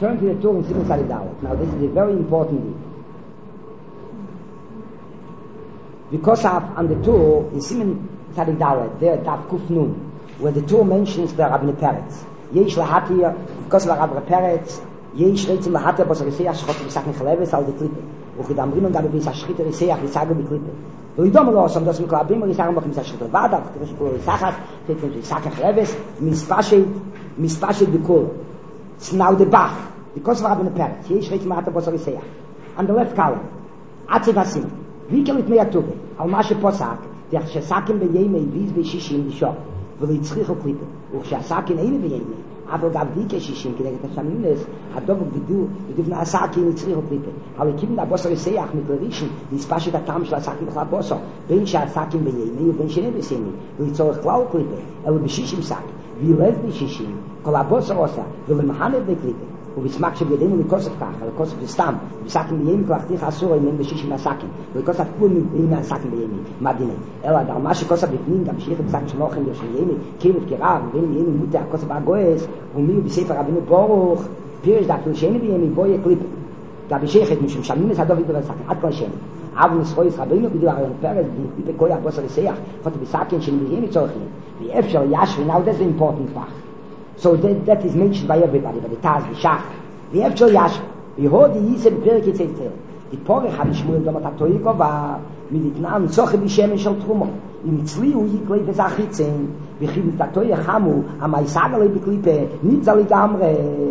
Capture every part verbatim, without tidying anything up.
turn to the Torah in Siman Tzadik Dalet. Now this is a very important thing. Because of on the Torah in Siman Tzadik Dalet, there Daf Kuf Nun, where the Torah mentions the Rabbi Peretz. Yesh lahatir, because of Rabbi Peretz, yesh reitzim lahatir, but Reseach shchot b'sach nechaleves al the klippe. וכדאמרים גם בביס השחית ריסח ריסגו בקליפה וידום לו שם דוס מקלבים ריסחם בכם השחית ועדה כתוב שכל ריסחת תתן ריסח החלבס מספשת מספשת בכל now the back because of Rabbi Peretz יש רית מעט בוס ריסח on the left column עצב השים ויקל את מי הטובה על מה שפוסק דרך שסקים בימי ויז בשישים לשוק וליצריך הקליפה וכשהסקים אין בימי אבל גם די כשישים כנגד השמינס הדובר בידו בדבנה הסקים יצריך הקליפה אבל כיוון הבוסר יסייח מתלרישן להספשת הטעם של הסקים בכלל בוסר בין שהסקים בימי ובין שאין בסיימי ולצורך כלל קליפה אלא בשישים סק וילד בשישים כל הבוסר עושה ולמחנת בקליפה ובסמק שבידינו לקוסף כך לקוסף לסתם בסקים בימי כלכתיך אסור אם אין בשישים הסקים ולקוסף כלום מבאים מהסקים בימי מה דיני אלא דרמה שקוסף בפנים גם שייך בסקים שמוכן יושן ימי כאילו כרב ובין ימי מותה הקוסף הגויס ומי בספר רבינו ברוך פירש דקל שני בימי בוי קליפ da beschert mich im Schamin hat David gesagt hat kein schön aber es soll Rabino bitte Rabbi Peretz die koya bosser sehr hat gesagt in schön wie so wie efshar yash now that's the important part so that that is mentioned by everybody but the taz the shach wie efshar yash wie hod die ist im Berg jetzt die Pore hat ich mal da mit Toiko war mit den Namen so wie schemen schon trumo im Zli und ich glaube das achitzen wie gibt da Toya hamu am Isagale beklipe nicht soll ich amre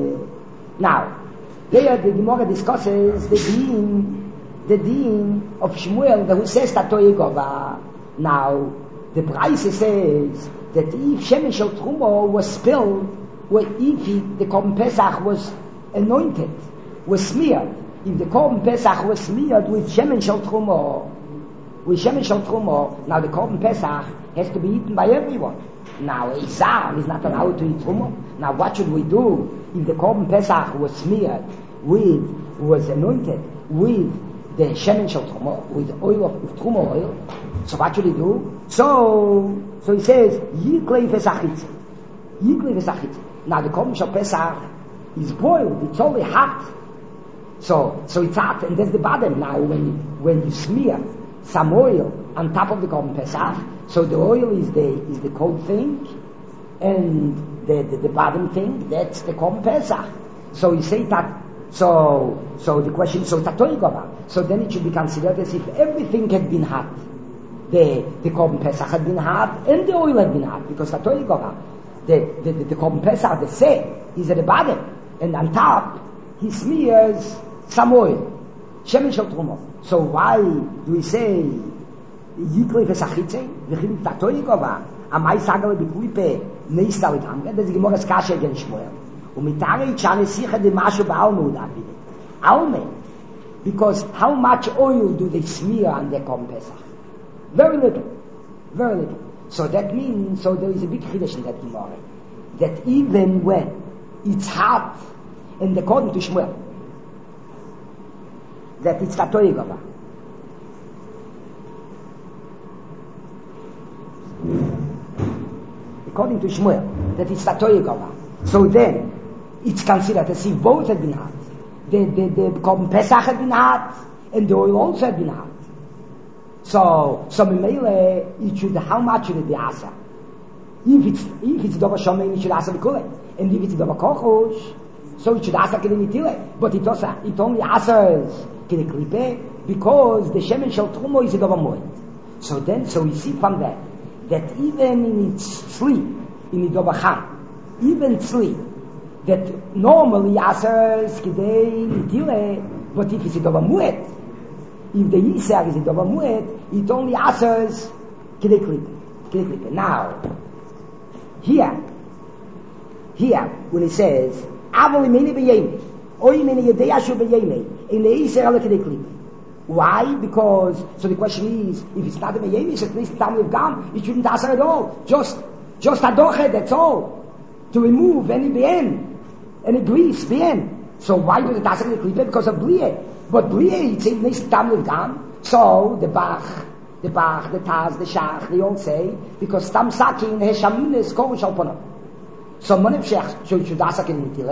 now there the Gemara discusses the deen, the deen of Shmuel, who says that Toyegova. Now, the Braise says that if Shemen Shel Trumo was spilled, or if he, the Korban Pesach was anointed, was smeared, if the Korban Pesach was smeared with Shemen Shel Trumo, with Shemen Shel Trumo, now the Korban Pesach has to be eaten by everyone. Now, Isam is not allowed to eat Trumo. Now, what should we do if the Korban Pesach was smeared with, was anointed with the Shemen Shel Trumo, with the oil of, of Trumo oil? So what should he do? So, so he says, Yiklei Pesachitze. Yiklei Pesachitze. Now, the Korban Shel Pesach is boiled. It's only hot. So, so it's hot, and there's the bottom. Now, when, when you smear some oil on top of the Korban Pesach, so the oil is the is the cold thing, and the, the, the bottom thing, that's the Korban Pesach. So you say that, so so the question, so Tatoigova, so then it should be considered as if everything had been hot. The the Korban Pesach had been hot, and the oil had been hot, because Tatoigova, the, the, the, the Korban Pesach, the say, is at the bottom, and on top, he smears some oil. Shemen Shel Trumo. So why do we say, Yiklei Pesachitze, v'chim Tatoigova, amai sagale b'klipe neista l'gamre, that's the Gemara's kasha against Shmuel. Umitare ichane sicha de mashu ba'alme udabide. Alme. Because how much oil do they smear on their Korban Pesach? Very little. Very little. So that means, so there is a big chiddush in that Gemara, that even when it's hot, and according to Shmuel, that it's Tatoigova. According to Shmuel, that it's Tatoigova. So then, it's considered as if both had been hot. The, the, the Korban Pesach had been hot, and the oil also had been hot. So, so Memele, it should, how much should it be Asa? If it's, if it's Dova Shomein, it should Asa B'Kulei. And if it's Dova Kochush, so it should Asa K'Limitile. But it also, it only Asas K'Liklipe, because the Shemen Shel Trumo is a Dova Moed. So then, so we see from that, that even in its sleep, in the Dova Cham, even sleep, that normally Asas K'Dei Mitile, but if it's a Dova Moed, if the Yisar is a Dova Moed, it only Asas K'Liklipe. Now, here, here, when it says, Avol imeni b'yemi, or imeni yedei ashu b'yemi, in the Yisar ala K'Liklipe. Why? Because, so the question is, if it's not a b'yemi, it's at least time with gum, it shouldn't Asar at all. Just, just adoche, that's all. To remove any bien, any grease, bien. So why do the Asar K'Liklipe? Because of Blie. But Blie, it's at least time with gum. So, the Bach, the Bach, the Taz, the Shach, they all say, because Tam Sakin, Heshamines, Korush Alponah. So, Monev Shech, so it should Asak in Mitile.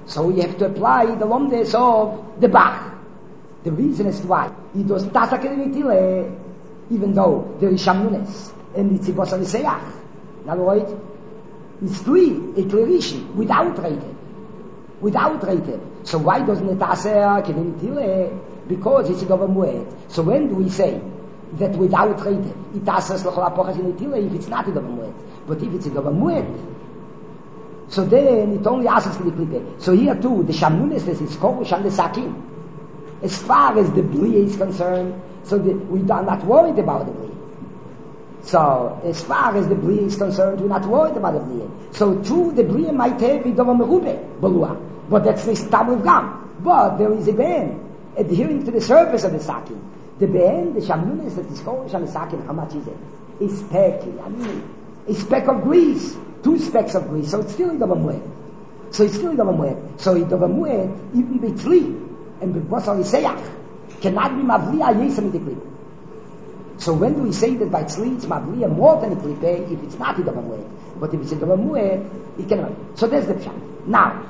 So you have to apply the lomdes of the Bach. The reason is why he does tasak nitile, even though there is shamunes and it's ibos aliseach. In other words, it's three a clearishi without rated, without rated. So why doesn't it tasak nitile? Because it's a mued. So when do we say that without rated it tasas l'chol apochas nitile if it's not a mued? But if it's a mued, so then it only asks for the klipe. So here too, the shamunes is korush and the sakin. As far as the bli is concerned, so the, we are not worried about the bli. So as far as the bli is concerned, we're not worried about the bli. So true, the bli might have idova merube balua, but that's the stam gam. But there is a ben adhering to the surface of the sakin. The ben, the shamunes that is korush and the sakin, how much is it? It's speck. I mean, a speck of grease. Two specks of grease, so it's still idova mued. So it's still idova mued. So idova mued, even betli and b'bosar yiseach, cannot be mavliya yesem in the So when do we say that by tzli it's mavliya more than a klipe if it's not idova mued? But if it's idova mued, it cannot. So there's the pshat. Now,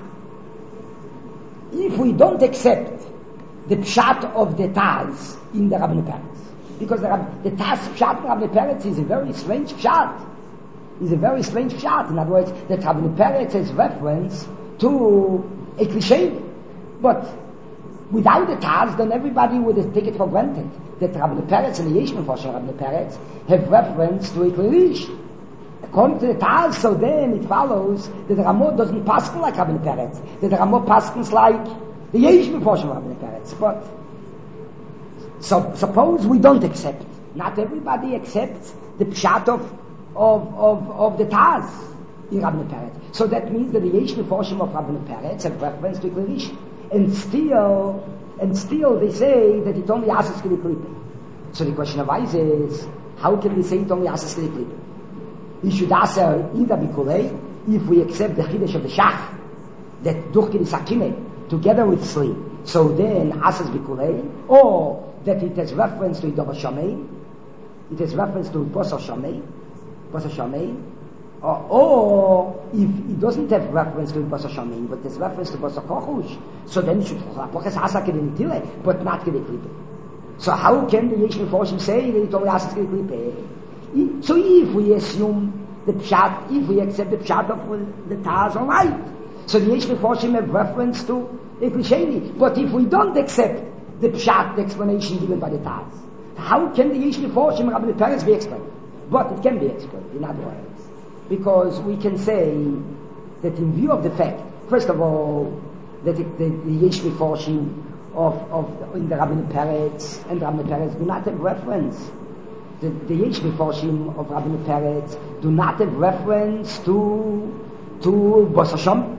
if we don't accept the pshat of the Taz in the Rabbanu Peretz, because the, the Taz pshat in Rabbanu Peretz is a very strange pshat. Is a very strange pshat. In other words, that Rabbanu Peretz has reference to a cliché. But without the Taz, then everybody would take it for granted that Rabbanu Peretz and the Yesh Mefarshim Rabbanu Peretz have reference to a klirish. According to the Taz, so then it follows that the Ramah doesn't pass like Rabbanu Peretz. That the Ramah passes like the Yesh Mefarshim Rabbanu Peretz. But so suppose we don't accept. Not everybody accepts the pshat of Of, of, of the Taz in Rabbanu Peretz. So that means that the Yesh Mefarshim of Rabbanu Peretz have reference to Klirish. And still, and still they say that it only asks to the Klippe. So the question arises, how can we say it only asks to the Klippe? We should ask either Bikulei, if we accept the Chidesh of the Shach, that Durkin Sakine, together with Sli, so then asks Bikulei, or that it has reference to Idova Shamei, it has reference to Bosar Shamei, Bosar Shamein, or, or if it doesn't have reference to Bosar Shamein, but there's reference to Bosar Kochush, so then it should Poches Asa Kedin Tile, but not Kedin Klippe. So how can the Yesh Mefarshim say that it only asks Kedin Klippe? So if we assume the Pshat, if we accept the Pshat of the Taz, all right. So the Yesh Mefarshim have reference to a Klisheni. But if we don't accept the Pshat, the explanation given by the Taz, how can the Yesh Mefarshim Rabbanu Peretz be explained? But it can be explained in other words. Because we can say that in view of the fact, first of all, that it, the, the Yesh Mefarshim of, of in the Rabbanu Peretz and Rabbanu Peretz do not have reference. The, the Yesh Mefarshim of Rabbanu Peretz do not have reference to to Bosar Shom.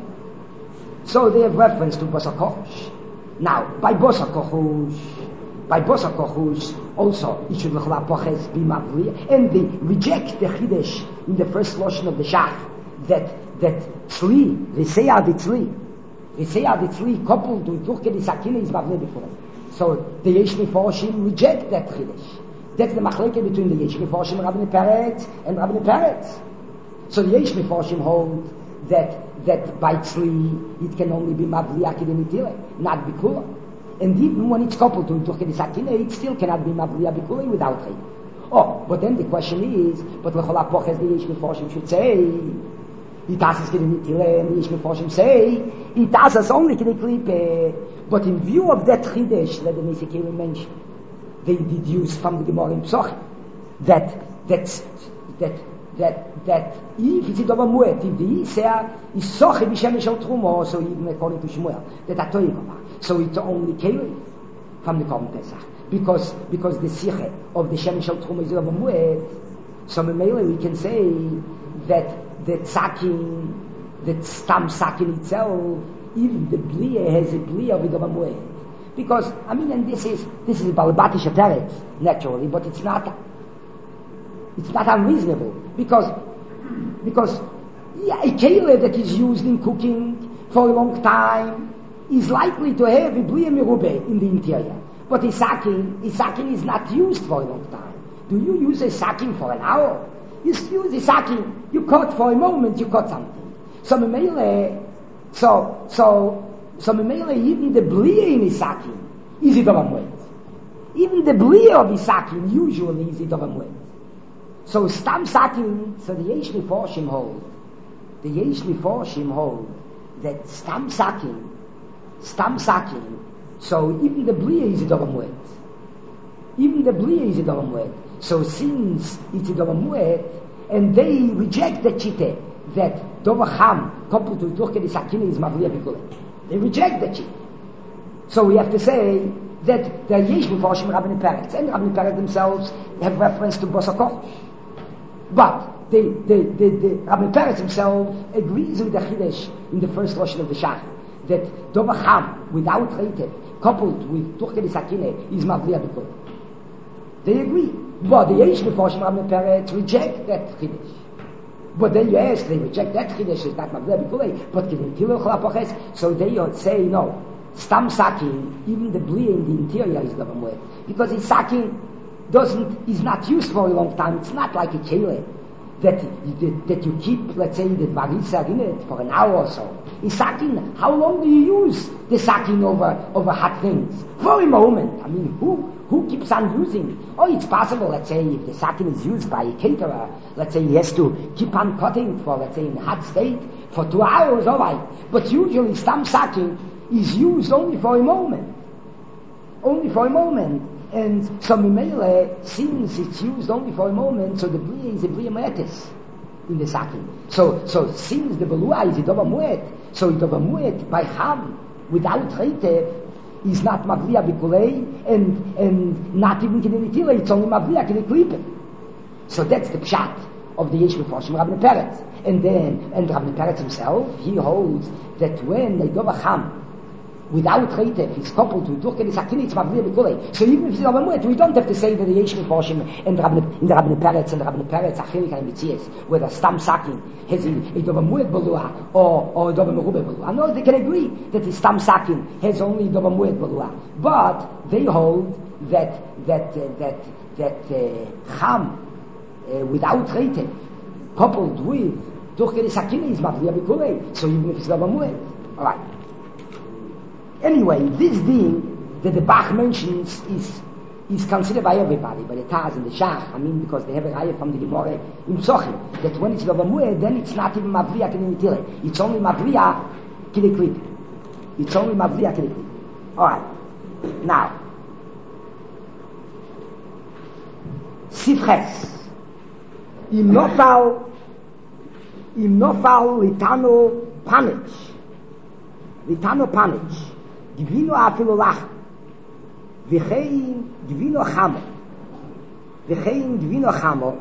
So they have reference to Bosar Kochush. Now, by Bosar Kochush, by Bosar Kochush, also, it should l'chol apoches be mavliya, and they reject the chidesh in the first lotion of the shach, that, that tzli, reseya the tzli, reseya the tzli coupled with turke the sakina is mavliya before. So, the Yesh Mefarshim reject that chidesh. That's the machleke between the Yesh Mefarshim Rabbanu Peretz and Rabbanu Peretz. So the Yesh Mefarshim hold that, that by tzli, it can only be mavliya kedin itile, not bikula. And even when it's coupled to Turke the Sakina, it still cannot be Mavliya Bikuli without it. Oh, but then the question is, but L'chol Apoches the Yesh Mefarshim should say, it asks Kedin Itile, and the Yesh Mefarshim say, it asks only Kedin Klippe. But in view of that Chidesh, that the Nisikiri mentioned, they deduce from the Gemara in Psoch, that, that, that, that, that, if it's a Dova Muet, if the Yisea is Soche B'Shem Shel Trumo, so even according to Shmuel, that Atoyivama. So it's only Keli from the Korban Pesach. Because, because the Siche of the Shem Shel Truma is Dova Muet, so mainly we can say that the Tzakin, the Stam Tzakin itself, even the Blia has a Blia of Dova Muet. Because, I mean, and this is, this is a Balabatish Ateret, naturally, but it's not, it's not unreasonable. Because, because, yeah, a Keli that is used in cooking for a long time, is likely to have a blia merube in the interior. But a sacking, a sacking is not used for a long time. Do you use a sacking for an hour? You use a sacking, you cut for a moment, you cut something. So, so, so, So Memele, even the Blia in Isakim is it over Moed. Even the Blia of Isakim usually is it over Moed. So Stam Sakim, so the Yesh Meforshim hold, the Yesh Meforshim hold that Stam Sakim, Stam Sakim, so even the Blia is it over Moed. Even the Blia is it over Moed. So since it's it over Moed, and they reject the Chite, that Dovacham, coupled with Turke Sakim is Mavlia Bikule. They reject the Chite. So we have to say that the Yesh Meforshim Rabbeinu Peretz, and Rabbeinu Peretz themselves have reference to Bosakol. But the, the, the, the Rabbeinu Peretz himself agrees with the Chidesh in the first Lashon of the Shach, that Dovacham, without Reitev, coupled with Turke Sakine, is Mavlia Bikule. They agree. But the Yesh Meforshim Rabbeinu Peretz reject that Chidesh. But then you ask, they reject that Chidesh, is not Mavlia Bikule, but Kivin Tilo Cholapoches, so they say no. Stam Sakin, even the Blia in the interior is Davamwet. Because it's Sakin doesn't, is not used for a long time. It's not like a Kele that, that, that you keep, let's say, the Barisa in it for an hour or so. It's Sakin, how long do you use the Sakin over, over hot things? For a moment. I mean, who, who keeps on using? Oh, it's possible, let's say, if the Sakin is used by a caterer, let's say he has to keep on cutting for, let's say, in a hot state, for two hours, alright. But usually, Stam Sakin is used only for a moment. Only for a moment. And so Mimele, since it's used only for a moment, so the Blia is a Blia Me'etes in the Sakin. So, so since the Belua is a Dova Muet, so a Dova Muet by Ham, without Reitev, is not Mavlia Bikulei, and, and not even Kinenitile, it's only Mavlia Kineklipe. So that's the Pshat of the Yesh Meforshim Rabbeinu Peretz. And then, and Rabbeinu Peretz himself, he holds that when a Dova Ham, without Reitev, it's coupled to Turke Sakin, it's Mavlia Bikule. So even if it's Dova we don't have to say that the Yesh Meforshim and in the Rabbeinu Peretz and the Rabbeinu Peretz Achilik and Mitzias, whether Stam Sakin has a Dova Muet Belua or, or a Dova Merube Belua. No, they can agree that the Stam Sakin has only Dova Muet Belua. But they hold that, that, uh, that, that, uh, Cham, uh, without Reitev, coupled with Turke Sakin is Mavlia Bikule. So even if it's Dova Muet. Alright. Anyway, this thing that the Bach mentions is is considered by everybody, by the Taz and the Shach. I mean, because they have a raya from the Gemara in Psochim, that when it's Dova then it's not even Mavlia Kinenitile. It's only Mavlia Kineklip. It's only Mavlia Kineklip. Alright. Now, Sifches. Im Nofal, Im Nofal Litano Panich. Litano Panich. Givino afilo lach, v'chein givino chamo, v'chein givino chamo,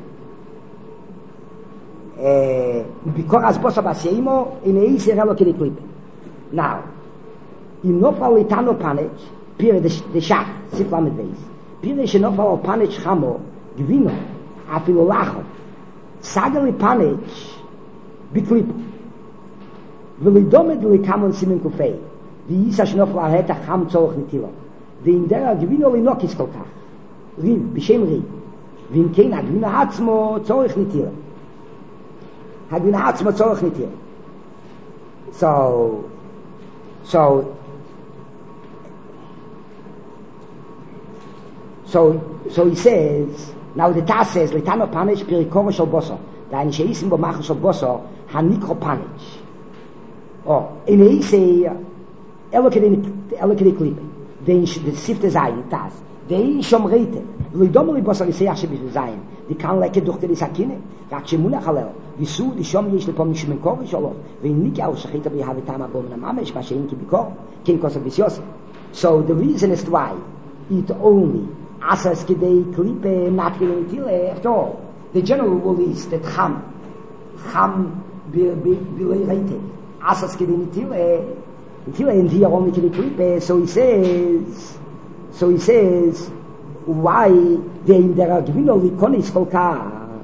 b'kor asbosa b'seimo, in eis erelo k'liklipe. Now, im nofal litano panech, pire de shach, sif lamed beis, pire she nofal panech chamo, givino afilo lacho, sageli panech, b'klipe, v'lidomed likamon simen kufei, die Isa Shnofla het a Cham Tzorach Nitila. Die in der Gewinno li Nokis Kolkach. Riv, Bishem Riv. Vim kein ha Gewinno Hatzmo Tzorach Nitila. Ha Gewinno Hatzmo Tzorach Nitila. So, so, so, so he says, now the Taz says, Litano Panish Pirikoro Shal Boso. Da in Sheisim Bo Machos Shal Boso, Ha Nikro Panish. Oh, in Eise, Elokede Klippe, den de Sifte Zayin, das, den Shom Reite, lo idomo li Bosa Riseach Shebish Zayin, die kann leke durch die Sakine, rak Shemuna Chalel, visu, die Shom yesh lepom Nishmen Kor Sholo, vein Nik Yao Shachita Bi Havitam Abom Namamesh, ma shein ki Bikor, ken Kosa Bisyose. So the reason is why it only Asas Kedei Klippe, not Tile, after all, the general rule is that Cham, Cham Bilei Reite, Asas Kedei Tile, and here only to the clip, so he says, so he says, why they in der Gewinno Nikonis Kolka?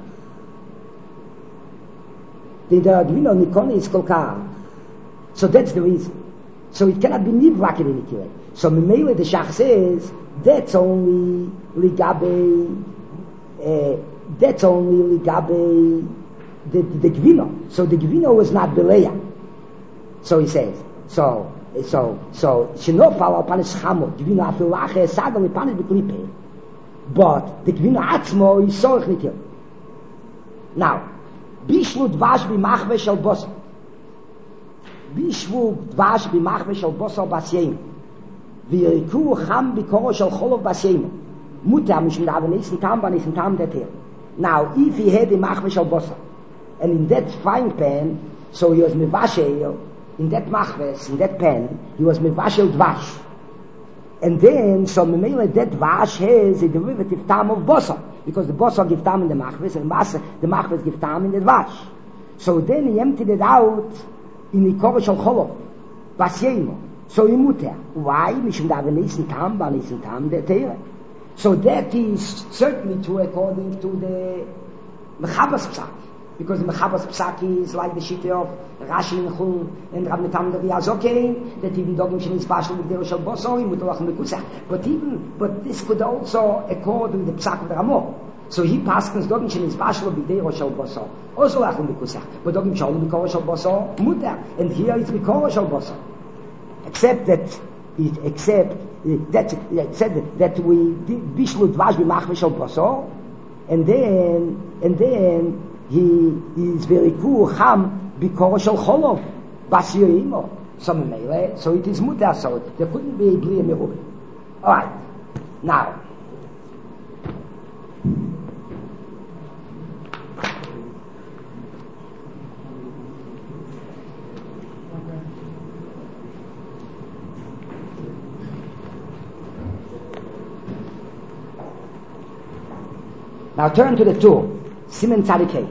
They in der Gewinno Nikonis Kolka. So that's the reason. So it cannot be Nivrak in any way. So Mimele the Shach says, that's only Ligabe, uh, that's only Ligabe the, the, the Gewinno. So the Gewinno was not Beleya. So he says, so so, so, shenofal al panis chamo, gvino afil lache, sadal al panis beklipe. But the gvino atzmo is sorch nit hier. Now, bishlu dvash b'machve shel bosa. Bishlu dvash b'machve shel bosa basyeim. V'yiriku cham b'koro shel cholov basyeim. Mutter mishum da v'neisen tam v'neisen tam det hier. Now, if he had the machve shel bosa, and in that frying pan, so he was mevashel, in that machves, in that pan, he was mevashel dvash. And then, so memele that dvash has a derivative tam of bosa, because the bosa give tam in the machves, and the machves give tam in the dvash. So then he emptied it out in the koro shel cholov, basyeimo. So he muter. Why? Mishum da v'neisen tam, v'neisen tam det here. So that is certainly true according to the Mechabas Psak. Because the Mechabas Psak is like the Shitte of Rashi and Chum and Rab Netam the Riazokei, that even Dogim Shem is Bashel with the Roshel Boso, in Mutalach and Mekusach. But even, but this could also accord with the Psak of the Ramah. So he passes Dogim Shem is Bashel with the Roshel Boso, also Lach and Mekusach. But Dogim Shem is Roshel Boso, Mutter. And here it's Roshel Boso. Except that, it, except that, except that, that we Bishlu Dvash B'machve Shel Boso, and then, and then, he is very cool ham b'koro shel cholov basyoimo. So memele, so it is mutar. So there couldn't be a bli merubah. All right. Now, now turn to the two. Simen Tzadikei.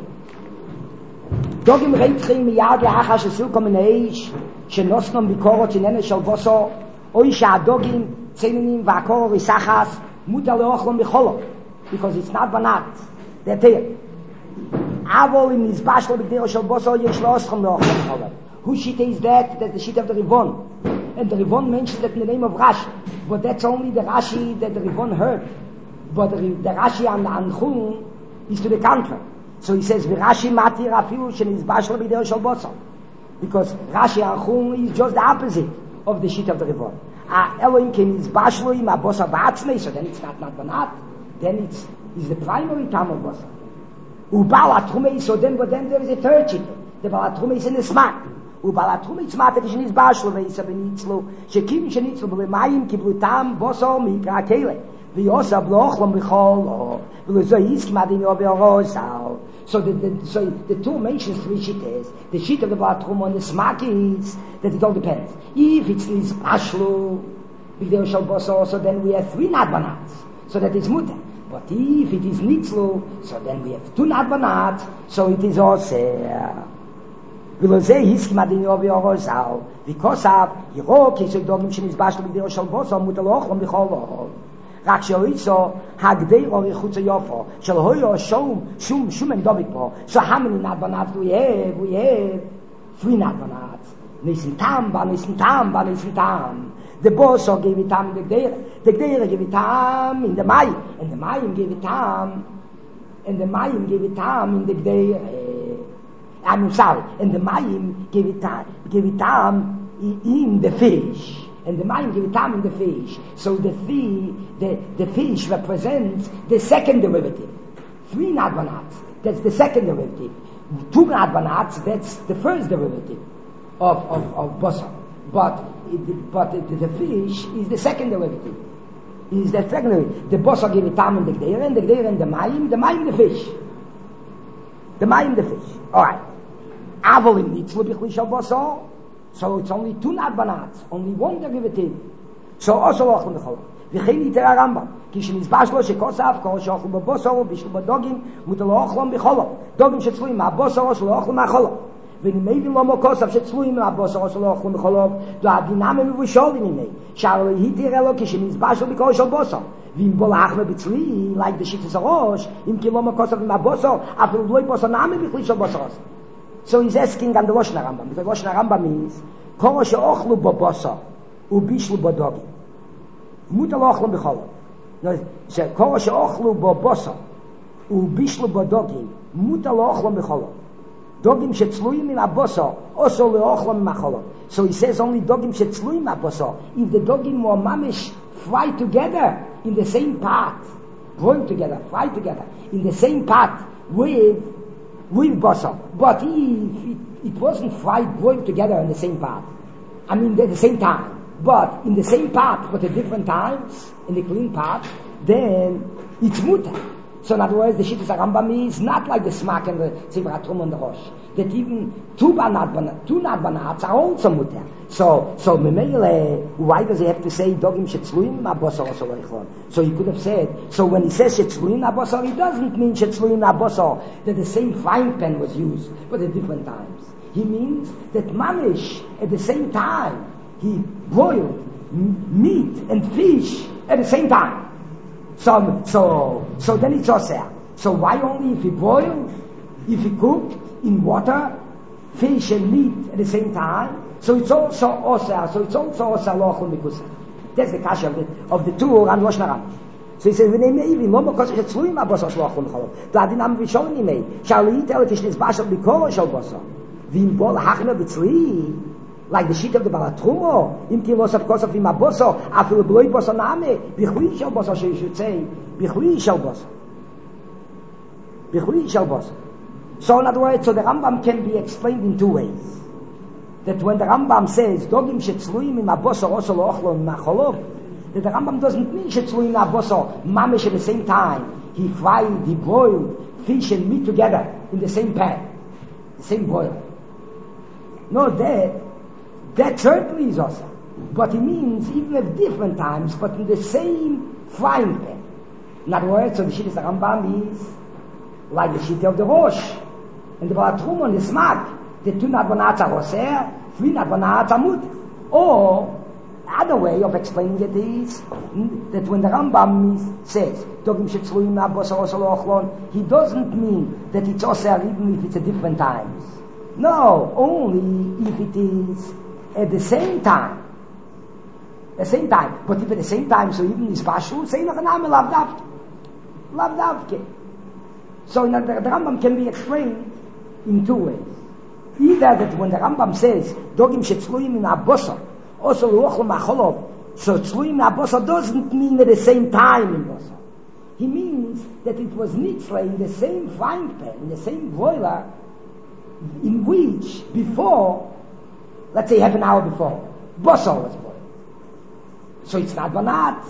Dogim reitchim miyad la'achar shesil komin eish shenosnom bikoros inene shel boso oy she'adogim tzemenim v'akoro risachas mutar leochlom b'cholo, because it's not banat. They're there. Avol im nizbashlo b'gdero shel boso yesh leochlom leochlom b'cholo. Whose shita is that? That's the shita of the Rivon. And the Rivon mentions that in the name of Rashi. But that's only the Rashi that the Rivon heard. But the, the Rashi on the Anchum is to the contrary. So he says, "V'Rashi matir afilu shenizbashlo b'dero shel boso," because Rashi Anchum is just the opposite of the shit of the Rivon. Ah, Elohim ken nizbashlo im abosa ba'atzmei, so then it's not not banat. Then it's is the primary tam of bosa. Ubal atrumei, so then but then there is a third shit. The bal atrumei is in the smak. Ubal atrumei smak that is nizbashlo ve'isa benitzlo shekim shenitzlo b'lemayim kiblu tam boso mikra kele. V'yosa blochlam b'chol v'lezoyis k'madin yove'orosal. So the, the so the two mentions three shittas. The shit of the bathroom on the smak is that it all depends. If it's this ashlu b'gdero shel boso, so then we have three nadbanats. So that is mutar. But if it is nitzlu, so then we have two nadbanat. So it is also. V'lezoyis k'madin yove'orosal. Because of yiro kisei dogim shenizbashlu b'gdero shel boso mutar lochlam b'chol. רק שאיצו הגדי אורי חוץ היופו של הויו שום שום שום אין דוביק פה so how many not banat we have we have three not banat nisen tam ba nisen tam ba nisen tam the boss or gave it tam the day the day gave it tam in the mai and the mai gave it tam and the mai gave it tam in the day I'm sorry and the mai gave it tam gave it tam in the fish. And the mind give time in the fish. So the fee, the, the fish represents the second derivative. Three nadbanats, that's the second derivative. Two nadbanats, that's the first derivative of, of, of bosa. But, it, but it, the fish is the second derivative. Is the second derivative. The bosa give it time in the gdeir, and the gdeir and the mayim, the mayim the fish. The mayim the fish. Alright. Avolim nitzlu bichli shal bosa. So it's only two nadbanats, only one derivative. So also lochlem b'chol. V'chein iter Rambam. Ki shenizbashlo shekosav kol sheochlem b'bosor b'shlu b'dogim mutar lochlem b'chol. Dogim shetzluim ma'bosor lochlem b'chol. V'nimei v'lomo kosav shetzluim ma'bosor lochlem b'chol. Do adinam v'visholim imei. Shal hitir elo ki shenizbashlo b'kol shel bosor. V'im bolachme b'tzli, like the shittas arosh, im ki lomo kosav ma'bosor, afil dloi bosor name b'chli shel bosor. So he's asking on the Lashon Rambam, because Lashon Rambam means kol she'ochlu b'bosa ubishlu b'dogim mutar lo'ochlem b'chol. No, so kol she'ochlu b'bosa ubishlu b'dogim mutar lo'ochlem b'chol. dogim shetzluim in aboso, also leochlom macholo. So he says only dogim shetzluim aboso. If the dogim or mamish fly together in the same pot, boil together, fly together in the same pot with with boso. But if it, it wasn't fried, boiled together in the same pot, I mean at the same time, but in the same pot but at different times in the clean pot, then it's mutter. So in other words, the Shittas Rambam is not like the smack and the Tzivrat Trum on the Rosh. That even two banat, two not banats are also mutter. So, so Memele, why does he have to say Dogim Shetzluim Abosor Osor Eichon? So he could have said, so when he says Shetzluim Abosor, he doesn't mean Shetzluim Abosor, that the same frying pan was used, but at different times. He means that Mamish, at the same time, he boiled m- meat and fish at the same time. So, so, so then it's osir. So why only if he boiled, if he cooked in water, fish and meat at the same time? So it's also osir. So it's also osir lochun mikusa. That's the kasha of the, of the two and Rosh Naram. So he says, "We name even more because it's tzluim abosor lochun cholov." The adinam vishon nimei. Shall we tell it is bashal bikol shal bosor? V'im bol hachna b'tzli. Like the sheet of the Balatrumo, im kilos of course of im aboso, afil bloi boso name, bichui shal boso, she should say, bichui shal boso. Bichui shal boso. So in other words, so the Rambam can be explained in two ways. That when the Rambam says, dogim shetzluim im aboso, oso lo'ochlo im macholov, that the Rambam doesn't mean shetzluim im aboso, mamish at the same time. He fried, he boiled fish and meat together in the same pan, the same boil. No, that That certainly is awesome. But it means even at different times, but in the same frying pan. In other words, so the Shittas Rambam is like the Shitta of the Rosh. And the Balatrum and the Smak, the two Nadbanats are Roser, three Nadbanats are Mut. Or, other way of explaining it is that when the Rambam says, Dogim Shetzluim Abosor Osor Lo'ochlon, he doesn't mean that it's Oser even if it's at different times. No, only if it is at the same time. The same time. But if at the same time, so even is Bashu, say noch a name, Lav Davke. Lav Davke. So the, the Rambam can be explained in two ways. Either that when the Rambam says, Dogim shetzluim in Abosor, also Luochlom Acholov, so tzluim in Abosor doesn't mean at the same time in Bosor. He means that it was nitzla in the same frying pan, in the same boiler, in which before, let's say half an hour before, Bosor was boiled. So it's not banat.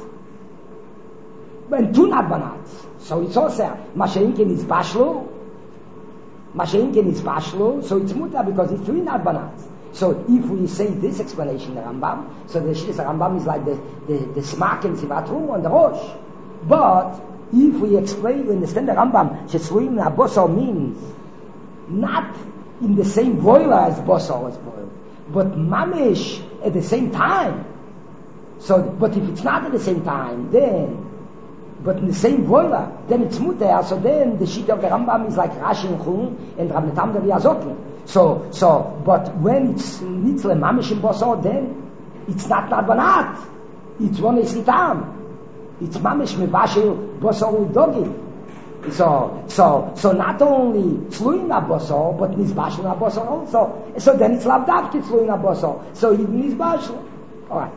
And two not banat. So it's also, Masha'inkin is bashlu, Masha'inkin is bashlu, so it's muta because it's three not banat. So if we say this explanation, the Rambam, so the Shittas Rambam is like the, the, the smak and Sivatru on the Rosh. But if we explain, we understand the Rambam, Shetzluim Abosor means not in the same boiler as Bosor was boiled, but mamish at the same time. So, but if it's not at the same time, then, but in the same boiler, then it's muter. So then the sheet of the Rambam is like Rashi and Chum and Rav Netam Devi Azotli. So, so, but when it's nitzle mamish in Bosor, then it's not not banat. It's one is itam. It's mamish mevashil Bosor with dogim. So, so, so not only tzluim abosor, but nizbashel abosor also. So then it's lav davke tzluim abosor. So even nizbashel. All right.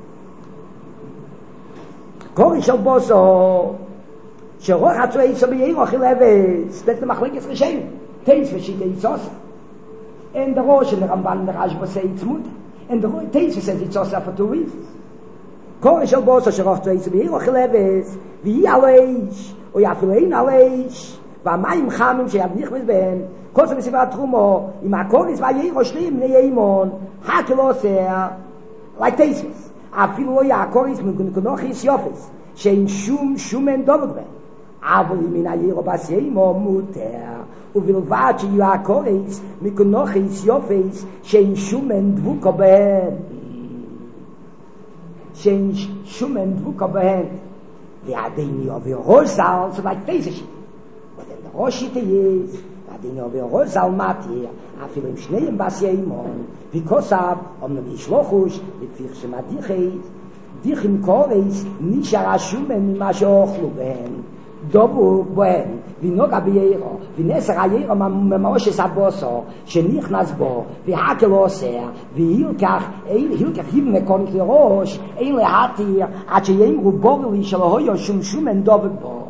Korish abosor. Sheroch hatzvei so b'yeroch ileves. That's the machlekes rishein. Teis v'shitei tzos. And the Rosh and the Ramban and the Rashba say it's muta. And the Teis says it's also for two reasons. Korish abosor sheroch hatzvei so b'yeroch ileves. V'yi aleish. או יאפילו אין עליש, והמים חמים שיבניח מזבן, כל זה בספר התרומו, עם הקוריס והיירו שלים בני ימון, חק לא עושה, like תייסס, אפילו לא יעקוריס מגונכונוכיס יופס, שאין שום שומן דובק בן, אבל אם אין היירו בס ימו מותר, ובלבד שיהיו הקוריס מגונכיס יופס, שאין שומן דבוקו בן, שאין שומן דבוקו בן, the Adini of your Rosal, so like this shit. But then the Roshite is, the Adini of your Rosal Mati, after him Shneim Bas Yeimon, because of, om no Mishlochush, the Pirche Madichet, Dichim Kores, Nishara Shumen, Masho Ochlu Ben, דובוק בוהן, ונוגע ביירו, ונסר היירו ממאושס הבוסו, שנכנס בו, והקל עושה, והילקח, הילקח היבן מקונק לראש, אין להתיר, עד שיאמרו בורלי שלא היו שום שומן דובק בו.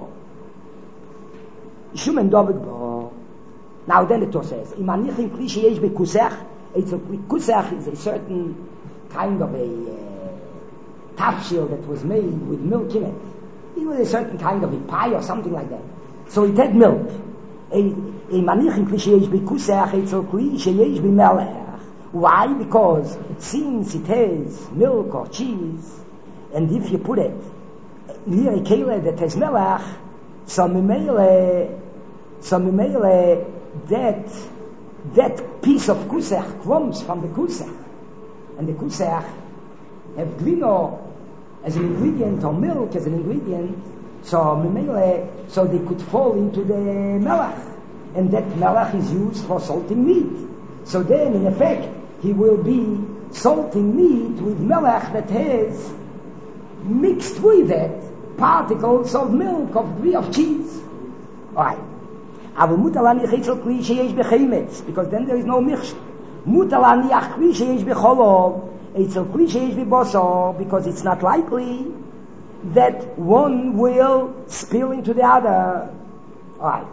שומן דובק בו. Now then it says, אם אני חים כלי שיש בכוסך, it's a kusach is a certain kind of a uh, tafshil that was made with milk in it. It was a certain kind of a pie or something like that. So it had milk. A manichin kli sheyesh bekusach etzel kli sheyesh b'melech. Why? Because since it has milk or cheese, and if you put it near a kele that has melech, so memele, so memele, that that piece of kusach comes from the kusach, and the kusach have glino as an ingredient or milk as an ingredient, so memele, so they could fall into the melech, and that melech is used for salting meat. So then, in effect, he will be salting meat with melech that has mixed with it particles of milk, of of cheese. All right. Aber mutalani chitzel kli sheyesh bechemetz, because then there is no mixture. Mutalani ach kli sheyesh becholov, etzel kli sheyesh bebosor, because it's not likely that one will spill into the other. All right.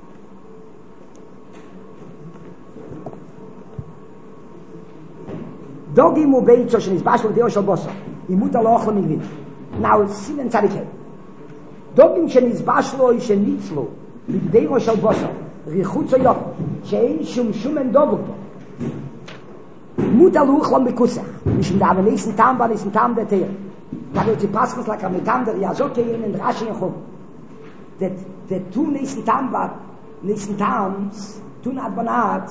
Dogim ubeitzo shenizbash l'deo shel bosor, imut al ochel migvin. Now, simen tzadikeh. Dogim shenizbash lo shenitzlo, l'deo shel bosor, richutzo yop, she'en shum shumen dovuk bo. Imut al uchlom bekusach, mishim da avenesen tam ba nesen tam der teir. Da wird sie paskos la kamitam der yazokein and rashi yachom. That the two nesen tam ba, nesen tams, two not banat,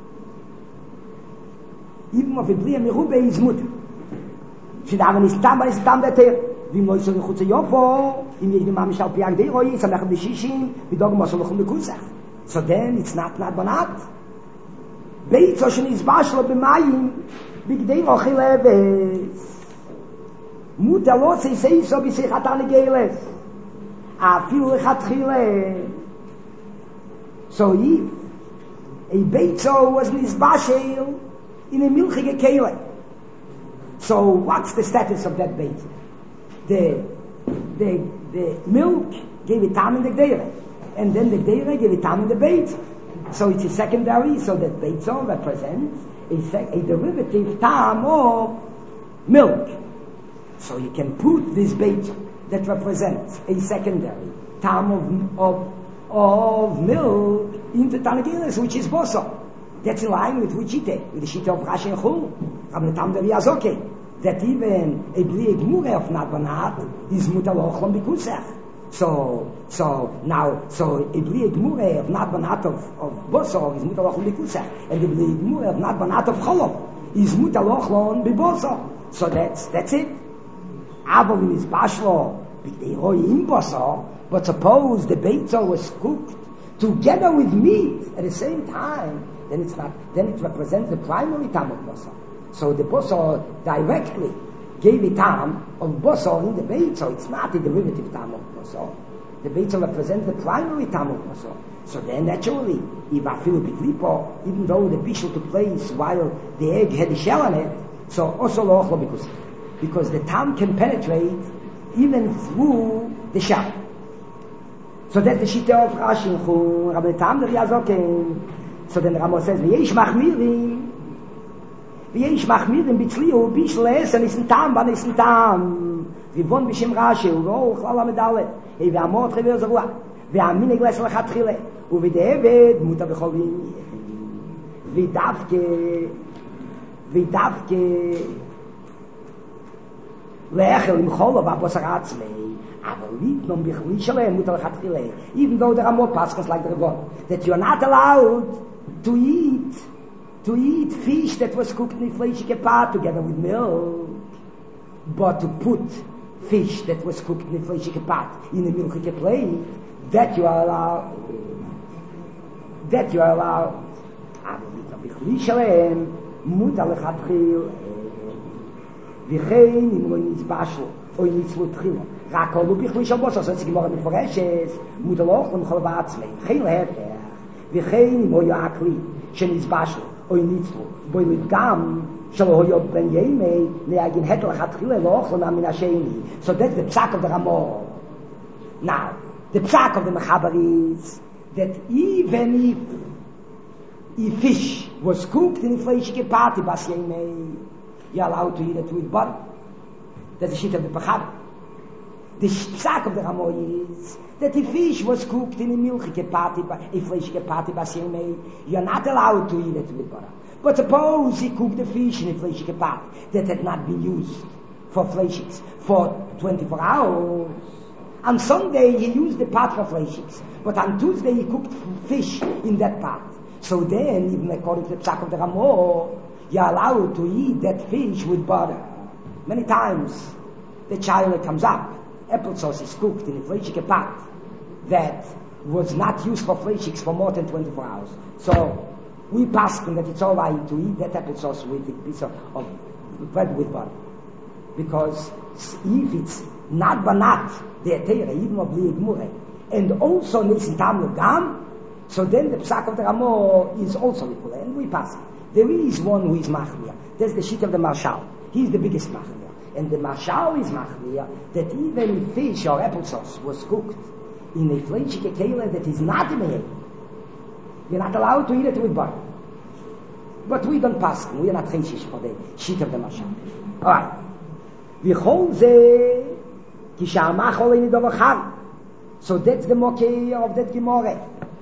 even of a bria merube is mutter. She da when is tam is tam der teir. Wie moiz so gut yofo, im yedem mam shal piag de roy, samach be shishim, vi dog ma so khum be kusach. So then it's not not banat. Beit so shon is bashlo be mayim, big de rochileves. Mutter los is sei so bi sich hatane geles. A fil hat khile. So if a beit so was nis bashel in a milchige kele. So what's the status of that beit? The the the milk gave it time in the gdeire, and then the gdeire gave it time in the beit. So it's a secondary, so that beit so represents a, sec- a derivative time of milk. So you can put this beit that represents a secondary time of of of milk into tanagiris, which is boso. That's in line with which shite, with the shite of Rashi and Chul. Am netam der yazoke. That even a bli gmure of nabanat is mutalochlom bikusach. So so now so a bli gmure of nabanat of of boso is mutalochlom bikusach, and the bli gmure of nabanat of cholov is mutalochlom biboso. So that's that's it. Avon is bashlo b'deiroi im boso, but suppose the beitzo was cooked together with meat at the same time, then it's not. Then it represents the primary tam of boso. So the boso directly gave a tam of boso in the beit, so it's not a derivative tam of boso. The beit represents the primary tam of boso. So then naturally, if I feel biklipo, even though the bishul took place while the egg had the shell on it, so also lochlo because because the tam can penetrate even through the shell. So that the shita of Rashi and Chul, Rabbi Tam der Yazoken. So then Ramo says, "V'yesh machmirim." V'yesh machmirim bitzliu bishel esen isen tam ban isen tam. V'von b'shem Rashi u'ro chlal amedale. Hey v'amot chever zerua. V'amine gles lechat chile. U'v'de'eved muta b'chovim. V'davke v'davke lechel im cholov abosar atzmei. Even though there are more paschas like the Rebbe, that you are not allowed to eat to eat fish that was cooked in a fleshike pot together with milk, but to put fish that was cooked in a fleshike pot in a milchike plate, that you are allowed. That you are allowed. V'chein im lo nitzbashlo, or nitzlo tchilo. Rakol lu bich lishal boso, so it's gemorah meforeshes, mudaloch und cholvatzmei. Chein leherter, v'chein moyo akli, shenizbashlo, oy nitzlo, boi lidgam, shalo hoyo ben yemei, neagin hetel chatchile loch, und amin hasheni. So that's the psak of the Ramah. Now, the psak of the Mechaber is that even if a fish was cooked in a fleishige party, bas yemei, you're allowed to eat it with butter. That's the shit of the Mechaber. The psak of the Ramah is that the fish was cooked in a milchige party, a fleishige party, bas yemei, you're not allowed to eat it with butter. But suppose he cooked the fish in a fleishige party that had not been used for fleishigs for twenty-four hours. On Sunday he used the pot for fleishigs, but on Tuesday he cooked fish in that pot. So then, even according to the psak of the Ramah, you're allowed to eat that fish with butter. Many times the child comes up, applesauce is cooked in a fleishige pot that was not used for fleishigs for more than twenty-four hours. So we pass them that it's all right to eat that applesauce with a piece of, of bread with butter. Because if it's not banat, the Teire, even of Lieg Mure, and also Nissen Tam Lugam, so then the psak of the Ramah is also equal, and we pass it. There is one who is Machmir. That's the sheet of the Marshal. He's the biggest Machmir. And the Marshal is Machmir that even if fish or applesauce was cooked in a fleishige kele that is not in a egg, you're not allowed to eat it with butter. But we don't pass them. We are not cheshish for the sheet of the Marshal. Alright. V'chol ze kishamachol in the So that's the mokeh of that Gemorah.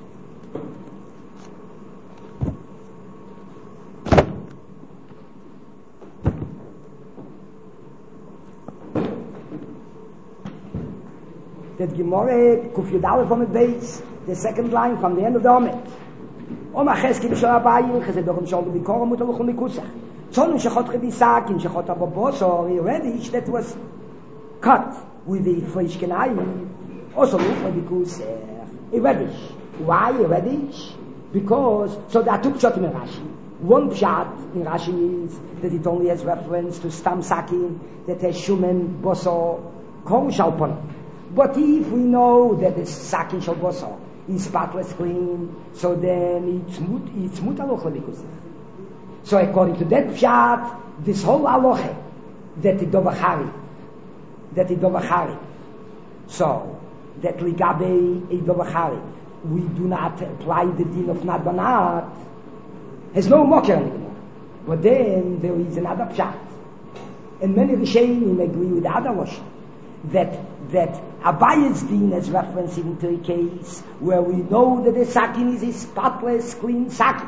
That Gemorah, Kuf Yudale from the base, the second line from the end of the Omet. Oma Cheskim Shalabayim, Chesed Dochem Shaldu Bikora Mutaluchum Mikusach. Tzonu Shechot Chebisakin, Shechot Abobosor, Redish, that was cut with the Fleischkenayim. Also Luchum Mikusach. A radish. Why a radish? Because, so there are two pshat in Rashi. One pshat in Rashi is that it only has reference to Stam Sakin, that has Shumen, Boso, Kol Shalpon. But if we know that the Sakin Shal Boso is spotless clean, so then it's mut, it's mut alocha because. So according to that pshat, this whole aloche, that it dovachari, that it dovachari. So, that ligabe a dovachari, we do not apply the din of not banat, has no mocker anymore. But then there is another pshat. And many Rishonim agree with the other Rosh, that that Abaye's din is referencing to a case where we know that the sakin is a spotless, clean sakin.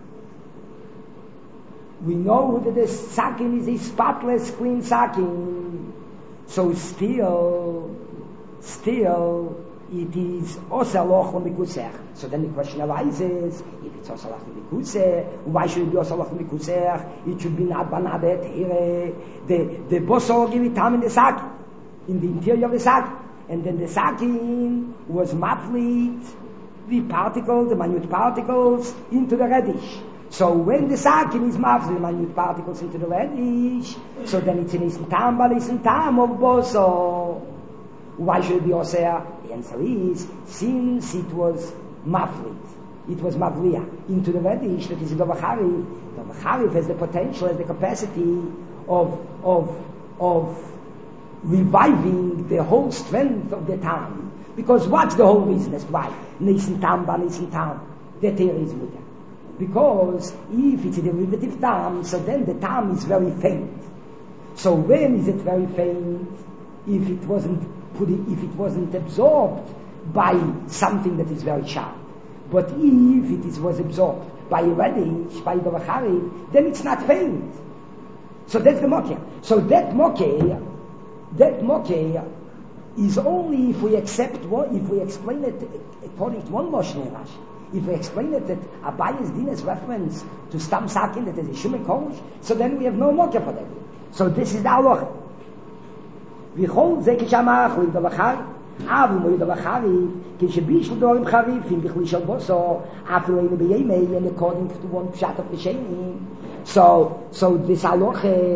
We know that the sakin is a spotless, clean sakin. So still, still, it is osaloch mikusech. So then the question arises: if it's osaloch mikusech, why should it be osaloch mikusech? It should be not banadet here. The the boso give it time in the sakin, in the interior of the sakin, and then the sakin was maflit the particles, the minute particles, into the radish. So when the sakin is maflit the minute particles into the radish, so then it's an isn tam, but isn tam of boso. Why should it be oseh? The answer is, since it was maflit, it was mavliya into the radish, that is the Dovacharif. The Dovacharif has the potential, has the capacity of of of reviving the whole strength of the tam. Because what's the whole reason? That's why nisin tam ba nisin tam. The tear is mutter. Because if it's a derivative tam, so then the tam is very faint. So when is it very faint? If it wasn't put it, if it wasn't absorbed by something that is very sharp. But if it is, was absorbed by a radish, by the Dovacharif, then it's not faint. So that's the mokeh. So that mokeh, that mokeh is only if we accept what, if we explain it according to one Lashon in Rashi. If we explain it that Abaye's din is reference to Stam Sakin, that is a Shumen Kosh, so then we have no mokeh for that. So this is the halacha. V'chol ze kishamach li Dovacharif, avu mo Dovacharif, kishabish l'dorim charifim b'chli shel boso, afu leinu b'yemei, and according to one pshat of the Sheni. So, so this halacha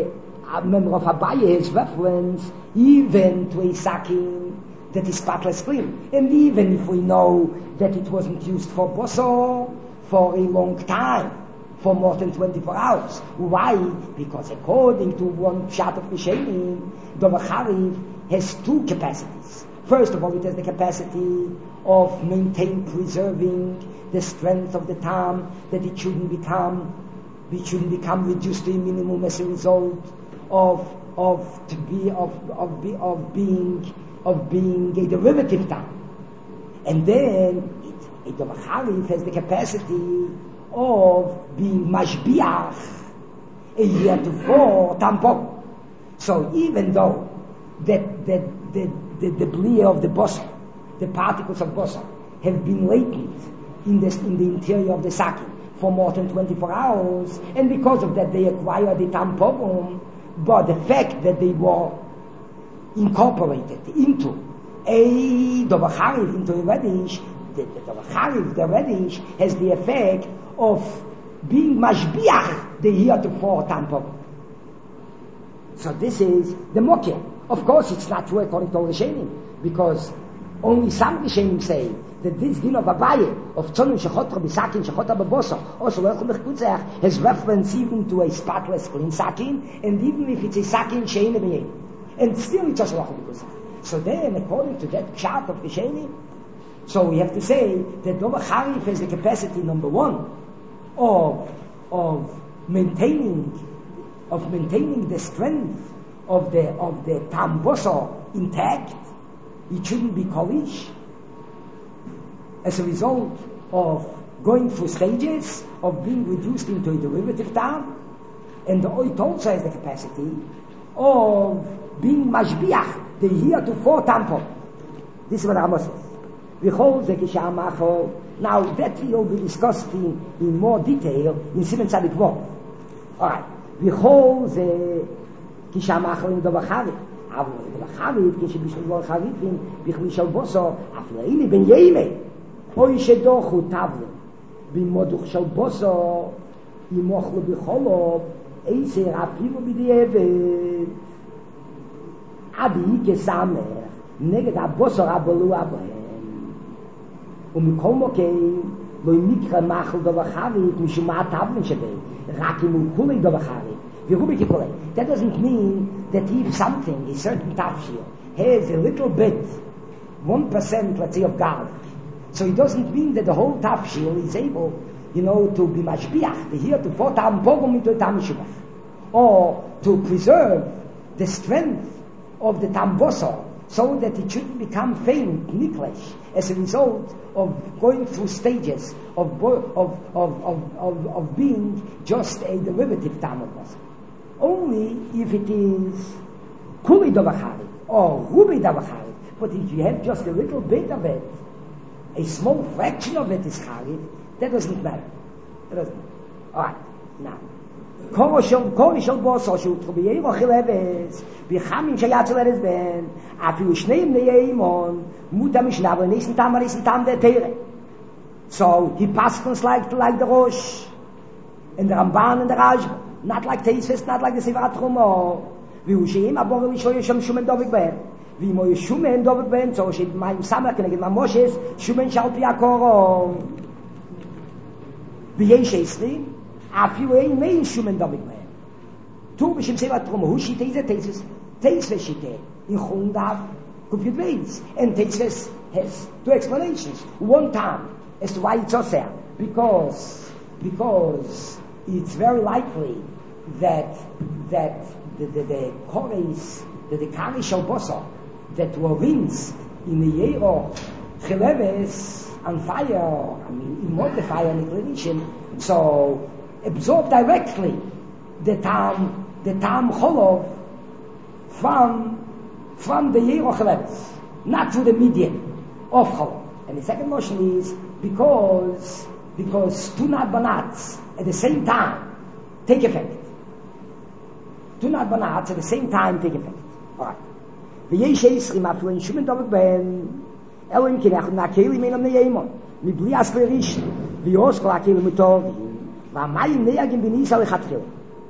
a member of Abaye has reference even to a sakin that is spotless clean. And even if we know that it wasn't used for boso for a long time, for more than twenty-four hours. Why? Because according to one pshat of Rishonim, Dover Chariv has two capacities. First of all, it has the capacity of maintaining, preserving the strength of the tam, that it shouldn't become, it shouldn't become reduced to a minimum as a result of of to be of of, be, of being of being a derivative tam. And then it, it Dover Chariv has the capacity of being mashbiach a year to four tampon. So even though that that the the debris of the bosom, the particles of bosom, have been latent in the in the interior of the sakin for more than twenty-four hours, and because of that they acquired the tampon, but the fact that they were incorporated into a Dover Chariv, into a reddish, the, the Dover Chariv, the reddish, has the effect of being mashbiach the heretofore tampon. So this is the mokeh. Of course, it's not true according to all the Rishonim, because only some Rishonim say that this din of Abaye, of tzonim shechotra b'sakin shechotra b'boso, also lechum b'chkutzach, has reference even to a spotless clean sakin, and even if it's a sakin she'ein b'yein, and still it's also lechum b'chkutzach. So then, according to that pshat of Rishonim, so we have to say that Dover Chariv has the capacity, number one, of of maintaining of maintaining the strength of the of the tam boso intact. It shouldn't be kolish as a result of going through stages of being reduced into a derivative tam, and the oit also has the capacity of being mashbiach the heretofore tampon. This is what Ramos says. Now that we will be discussing in more detail in Siman Tzadik Vav. Alright. V'chol ze kishamachol in Dover Chariv. Aber in Dover Chariv, כשבשביל Dover Charivim, בכלי של בוסו, אפילו בן ימי, אוי שדוחו תבלו, במודוך של בוסו, ימוכלו בחולוב, עשר אפילו בדיעבד. אבי כסמך, נגד הבוסו רבלו אבוהם. ומכל מוקם לא נקרא מחל Dover Chariv משום מה הטבלן שבי, רק אם הוא כולי Dover Chariv. V'rubi kikole. That doesn't mean that if something, a certain tafshir, has a little bit, one percent, let's say, of garlic, so it doesn't mean that the whole tafshir is able, you know, to be mashbiach, to hear to put tam pogum into a tam shubach, or to preserve the strength of the tam boso, so that it shouldn't become faint, niklesh, as a result of going through stages of of of of of, of being just a derivative tam of boso. Only if it is kuli Dover Chariv or rubi Dover Chariv. But if you have just a little bit of it, a small fraction of it is Chariv, that doesn't matter. That doesn't matter. Alright, now. כל של בוסו שהוא תרביעי רוחיל אבס בחמים שיצא לרזבן אפילו שניים נאימון מותה משנה אבל ניסן תם וניסן תם דה תירה. So he passed us like, like the Rosh and the Ramban and the Rajba, not like Teisves, not like the Sivat Chumo. והוא שאם הבורא משהו יש שם שומן דובק בהם ואם הוא יש שומן דובק בהם so שמים סמך כנגד ממושס שומן שעל פי הקורום ויש עשרים אפילו אין מין שומן דובק בהם תור בשם סיבת תרומו הוא שיטה איזה תייסס תייסס שיטה in חונדב קופית ואיז and תייסס has two explanations one time as to why it's so sad because because it's very likely that that the the the chores the the kari shel boso that were rinsed in the year of Cheleves on fire, I mean in more the fire and inclination, so absorb directly the tam the tam cholov from from the year of Cheleves, not through the median of cholov. And the second motion is because because two not banats at the same time take effect. Two not banats at the same time take effect. Alright. ויש עשרים אפילו אין שום דבק בהם אלא אם כן אנחנו נקלים אינם נאימון מבלי אספר רישן ויוס כל הקלים מטובים והמים נהגים בניסה לכתחילה.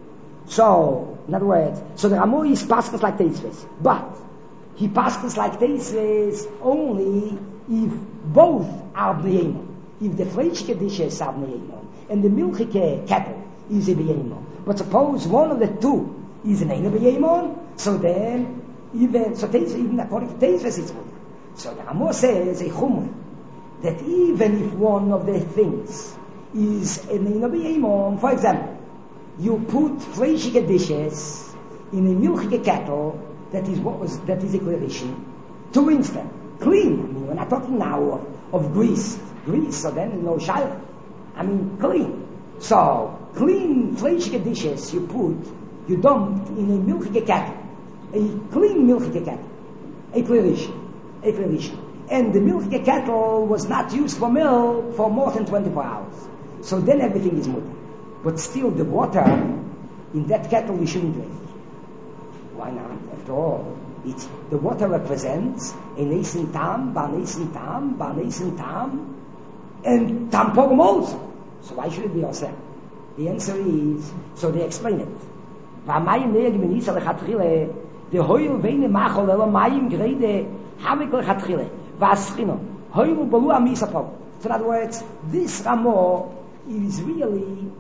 So, in other words, so the Ramo is passes like Teisves. But, he passes like Teisves only if both are B'yemon. If the fleischike dishes are B'yemon, and the milchike cattle is a B'yemon. But suppose one of the two is an Eina B'yemon, so then, even, so Teisves, even according to Teisves, it's good. So the Ramo says, a Chumra, that even if one of the things is an Eina B'yemon, for example, you put fleischike dishes in a milchike cattle, that is what was, that is a declaration. To rinse them. Clean. I mean, we're not talking now of, of grease. Grease, so then no shayla. I mean, clean. So, clean fleischike dishes you put, you dumped in a milchike cattle. A clean milchike cattle. A declaration. A declaration. And the milchike cattle was not used for milk for more than twenty-four hours. So then everything is mutter. But still the water in that kettle we shouldn't drink. Why not? After all, it's, the water represents a nascent tam, ba nascent tam, ba nascent tam, and tam pogum also. So why should it be also? The answer is, so they explain it. V'amayim ne'eg menisa lechatchile, the hoil veine machol elo mayim grede, havik lechatchile, v'aschino, hoil bolu amisa pogum. So in other words, this Ramo is really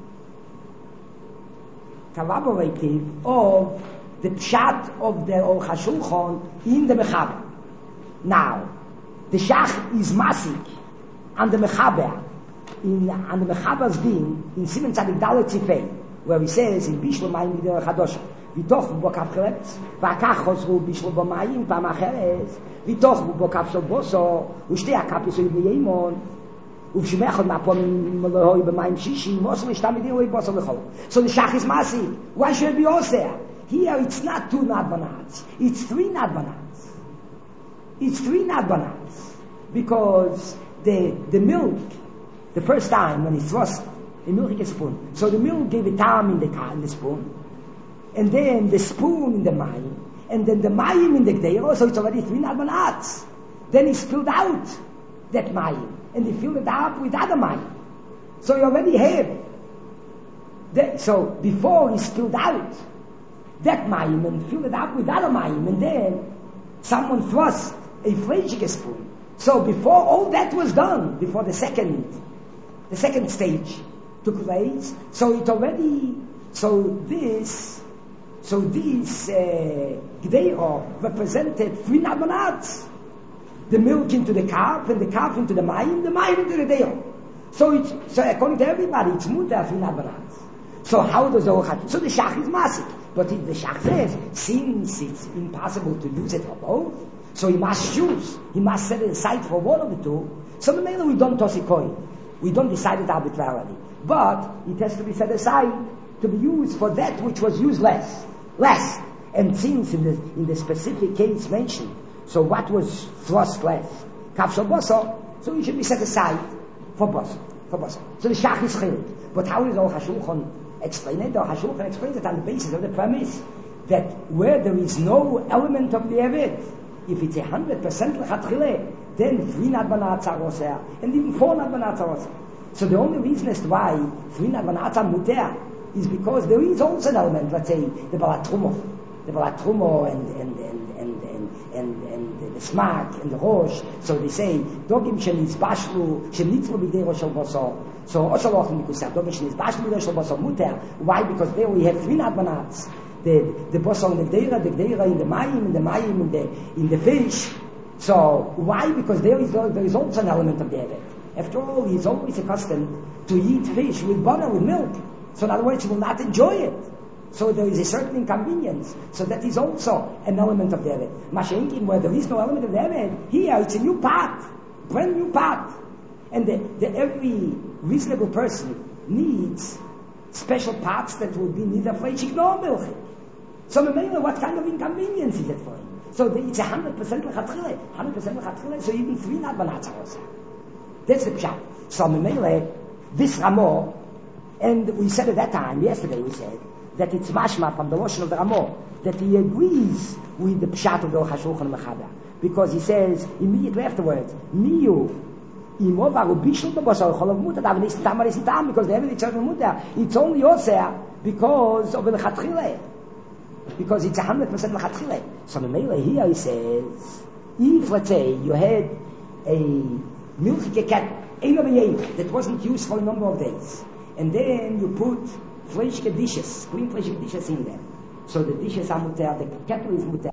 corroborative of the pshat of the Ol HaShulchan in the Mechaber. Now, the Shach is Masik and the Mechaber, in, and the Mechaber's din, in Simen Tzadik Dalet Tzifei, where he says, in Bishlo Mayim Videre Chadosha, Vitoch Bokaf Cheretz, V'akach Chosru Bishlo B'mayim Pam Acheres, Vitoch Bokaf Shel Boso, Ushte Akapis Oiv Yemon, so the Shach is Masik. Why should it be also? Here it's not two Nadbanats. It's three Nadbanats. It's three Nadbanats. Because the, the milk, the first time when he thrust the milk in a spoon, so the milk gave a time in the, in the spoon, and then the spoon in the mayim, and then the mayim in the gdeiro, so it's already three Nadbanats. Then he spilled out that mayim, and he filled it up with other mayim. So you already have. The, so before he spilled out that mayim and filled it up with other mayim, and then someone thrust a fleischike spoon. So before all that was done, before the second, the second stage took place, so it already, so this, so this uh, gdeiro represented three Nadbanats. The milk into the calf, and the calf into the mayim, the mayim into the deil. So it's, so according to everybody, it's mutar three Nadbanats. So how does the Ochad? So the Shach is Masik. But if the Shach says, since it's impossible to use it for both, so he must choose. He must set it aside for one of the two. So the matter we don't toss a coin. We don't decide it arbitrarily. But it has to be set aside to be used for that which was used less. Less. And since in the, in the specific case mentioned, so what was thrust less? Kaf shel boso, so it should be set aside for boso. For boso. So the Shach is chilik. But how does Ol HaShulchan explain it? Ol HaShulchan explains it on the basis of the premise that where there is no element of the Eved, if it's a hundred percent lechatchile, then three Nadbanats are oseh, and even four Nadbanats are oseh. So the only reason as to why three Nadbanats are muter is because there is also an element, let's say, the Balat Trumo, the Balat Trumo and, and, and, and, and, and, and the Smak and the Rosh. So they say, Dogim Sheniz Bashlu, Shenitzlu Bidei Rosh Boso. So also often because Dogim Sheniz Bashlu Bidei Rosh Boso muter. Why? Because there we have three Nadbanats. The the boso in the gdeira, the gdeira in the mayim, in the mayim in the in the fish. So why? Because there is there is also an element of the evet. After all, he is always accustomed to eat fish with butter, with milk. So in other words, he will not enjoy it. So there is a certain inconvenience. So that is also an element of the evet. Mashenkin, where there is no element of the evet, here it's a new pot, brand new pot, and the, the every reasonable person needs special pots that will be neither fleischik nor milchik. So what kind of inconvenience is it for him? So the, it's a hundred percent lechatchile, hundred percent lechatchile. So even three Nadbanats are oseh. That's the pshat. So memele, this Ramo, and we said at that time, yesterday we said that it's mashma from the lotion of the Ramo that he agrees with the pshat of the Ol HaShulchan Mechaber, because he says immediately afterwards, miyu. Because the evidence is mutter, it's only oseh because of the lechatchile. Because it's one hundred percent lechatchile. So the Mele here he says, if let's say you had a milchike cat, that wasn't used for a number of days, and then you put fleshke dishes, clean fleshke dishes in there. So the dishes are muter, the kettle is muter.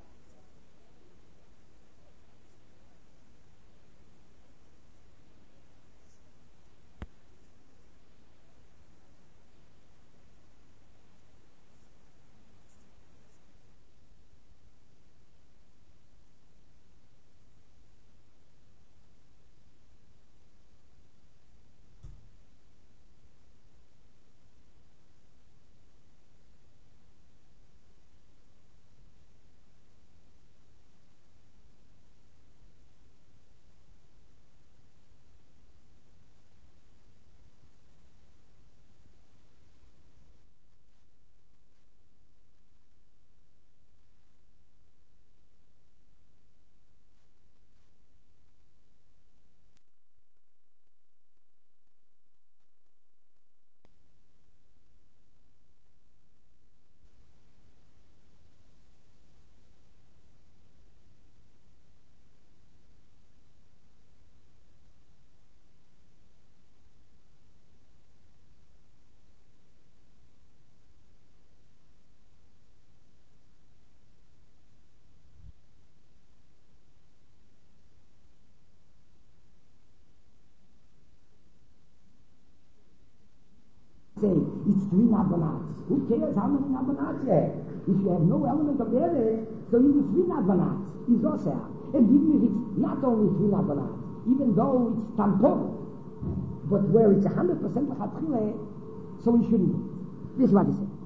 Say, it's three nabonats. Who cares how many nabonats you have? If you have no element of the other, so even three nabonats is also. And even if it's not only three nabonats, even though it's tampon, but where it's one hundred percent lechatchile, so we shouldn't do it. This is what he said.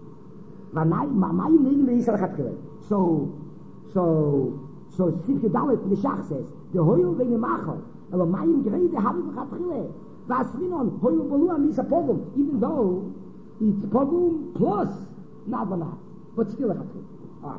So, so, so, Sifke Dalet, the Shach says, the Hoyel Vene Machal, aber Mayim Grede haben lechatchile. Vasrinon, Hoyel Boluam is a pogum, even though it's pogum plus nabonat, but still lechatchile. Alright.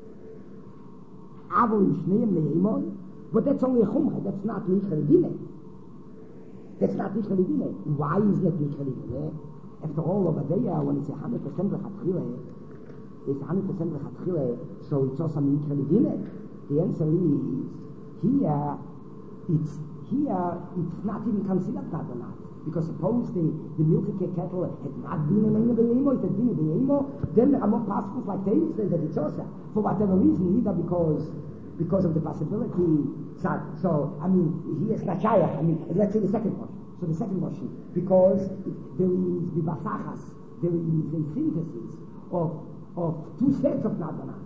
Avol in Shneim Leimon, but that's only a chumra, that's not Lichel Dine. That's not Lichel Dine. Why is that Lichel Dine? After all, over there, when it's one hundred percent lechatchile, it's one hundred percent lechatchile, so it's also Lichel Dine. The answer is, here, it's, here, it's not even considered nabonat. Because suppose the, the milchike kettle had not been in any Be'emo, it had been in Be'emo, then there are more passages like they say that it's also, for whatever reason, either because because of the possibility. So, so I mean, he is not shayach. I mean, let's say the second portion. So the second portion, because there is the basachas, there is a synthesis of of two sets of nabonats.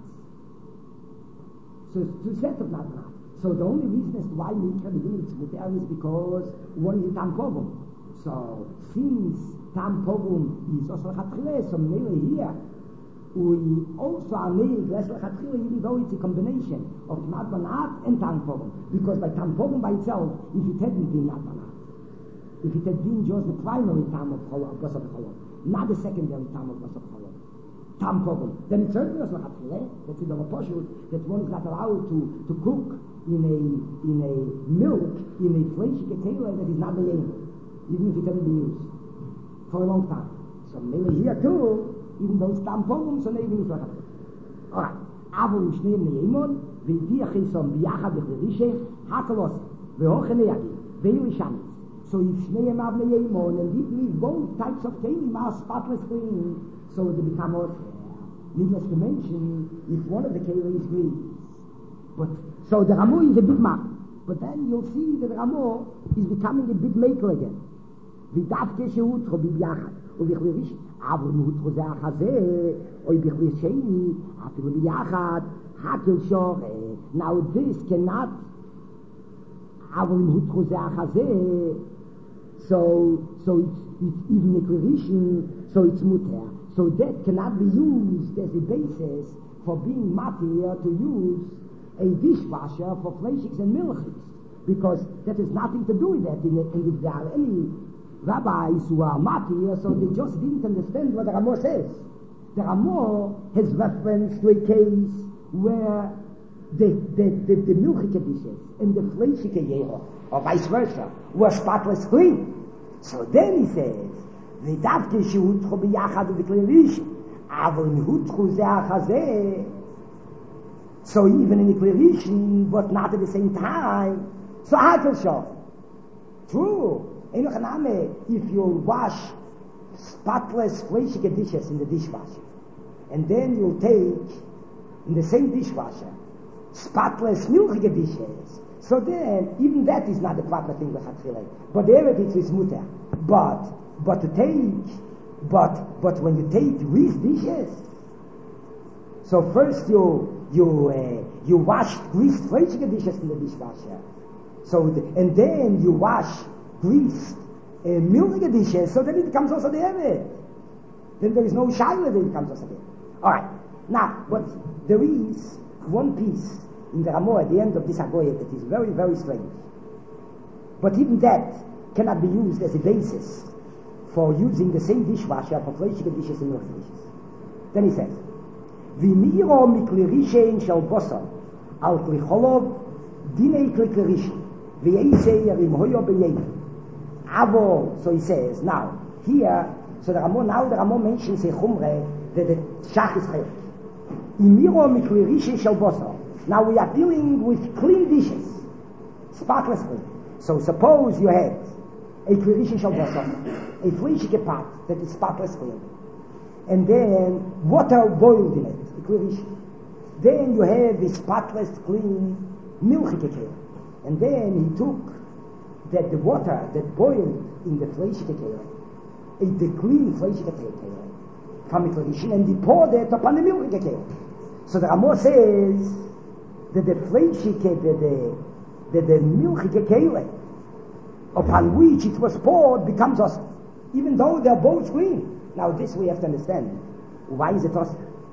So two sets of nabonats. So the only reason as to why we can begin it's muter is because one is tam pogum. So since tam pogum is also lechatchile, so maybe here we also are made less lechatchile, even though it's a combination of nabonat and tam pogum. Because by tam pogum by itself, if it hadn't been nabonat, if it had been just the primary tam of cholon, basar cholon, not the secondary tam of basar cholon, tam pogum, then it certainly was lechatchile. That's in the Raposhut, that one is not allowed to to cook in a in a milk in a fleshike kela that is not be'emo, even if it hasn't been used for a long time. So maybe here too, even though it's tampon, so maybe it's like that. All right. Avol Shneim Leimon, ve'diach isom biyachad b'chlerishe hakalos ve'ochene yagi ve'yishamis. So if Shneim av Leimon and if leave both types of kelim are spotless clean, so they become also. Needless to mention, if one of the kelim is green, but so the Ramo is a big man, but then you'll see that the Ramo is becoming a big maker again. V'davke she'utro b'yachad, u'v'chlerishe. Aber mutro ze achazeh, oy b'chlir sheini, afilu b'yachad, hakel shore. Now this cannot, aber mutro ze achazeh, so, so it's, it's even a clerishin, so it's muter. So that cannot be used as a basis for being matir to use a dishwasher for fleishiks and milchis, because that has nothing to do with that. In, and if there are any rabbis who are matir, so they just didn't understand what the Ramah says. The Ramah has reference to a case where the the the, the milchike dishes and the fleishike yero, or vice versa, were spotless clean. So then he says, ודווקא שהותחו ביחד ובכלליש, אבל אם הותחו זה החזה, so even in the declaration, but not at the same time, so hakel shof. True. Enoch Name, if you wash spotless fleshige dishes in the dishwasher, and then you'll take in the same dishwasher spotless milchige dishes, so then even that is not the proper thing lechatchila. But there it is mutter. But but to take, but but when you take these dishes, so first you you uh, you wash greased fleshige dishes in the dishwasher, so the, and then you wash greased uh, milchige dishes, so then it becomes also the evet. Then there is no shaila, then it becomes also the. All right. Now, but there is one piece in the Ramah at the end of this Agoya that is very, very strange. But even that cannot be used as a basis for using the same dishwasher for fleshige dishes and milchige dishes. Then he says, V'miro miklirishen shel bosor al klicholov dinei kliklirishen v'yeisei yarim hoyo b'yeim. Avo, so he says, now, here, so the Ramah, now the Ramah mentions a chumre that the shach is chayot. V'miro miklirishen shel bosor. Now we are dealing with clean dishes, spotless clean. So suppose you had a klirishen shel bosor, a fleshige pot that is spotless clean, and then water boiled in it, a klirishen. Then you have a spotless clean milchige keli, and then he took that the water that boiled in the fleshige keli, the clean fleshige keli from the klirishen, and he poured it upon the milchige keli. So the Ramah says that the fleshige, that the that the milchige keli upon which it was poured becomes us, even though they are both clean. Now this we have to understand. Why is it us?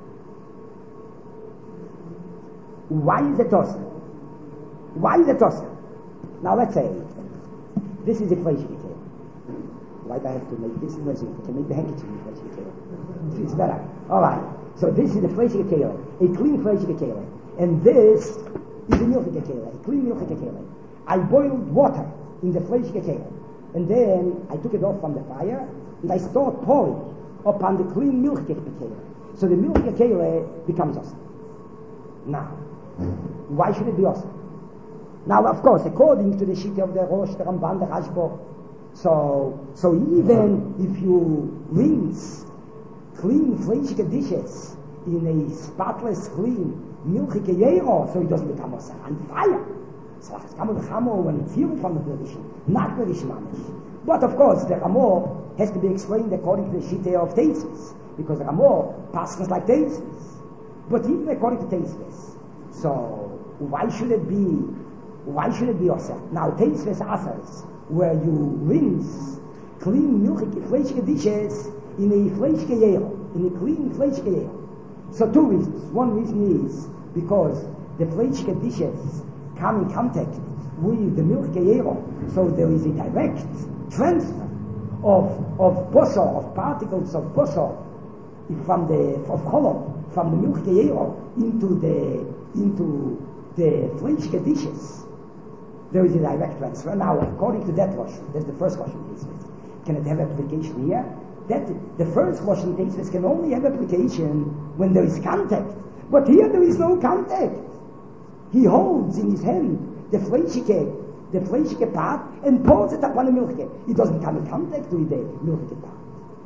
Why is it us? Why is it us? Now let's say this is a fleshige keli. Why do I have to make this fleshige? I can make the handkerchief fleshige keli. It's better. All right. So this is the fleshige keli, a clean fleshige keli, and this is a milchige keli, a clean milchige keli. I boiled water in the fleshige keli, and then I took it off from the fire, and I started pouring upon the clean milchige keli. So the milchige keli becomes awesome. Now, why should it be awesome? Now, of course, according to the Shita of the Rosh, the Ramban, the Rashba, so so even if you rinse clean fleshige dishes in a spotless clean milchige yero, so it doesn't become awesome on fire. So it's come with the Chamo when it's here from the tradition, not the Rishmanish. But of course, the Ramah has to be explained according to the Shita of Teisvis, because the Ramah passes like Teisvis. But even according to Teisvis, so why should it be? Why should it be awesome? Now Teisvis asers, where you rinse clean milchige fleshige dishes in a fleshige yero, in a clean fleshige yero. So two reasons. One reason is because the fleshige dishes come in contact with the milchige yero, so there is a direct transfer of of bosor, of particles of bosor from the of color from the milchige yero into the into the fleshige dishes. There is a direct transfer. Now, according to that Russian, that's the first Russian case. Can it have application here? That the first Russian case can only have application when there is contact. But here there is no contact. He holds in his hand the fleshige, the fleshige part, and pours it upon the milchige. It doesn't come in contact with the milchige part.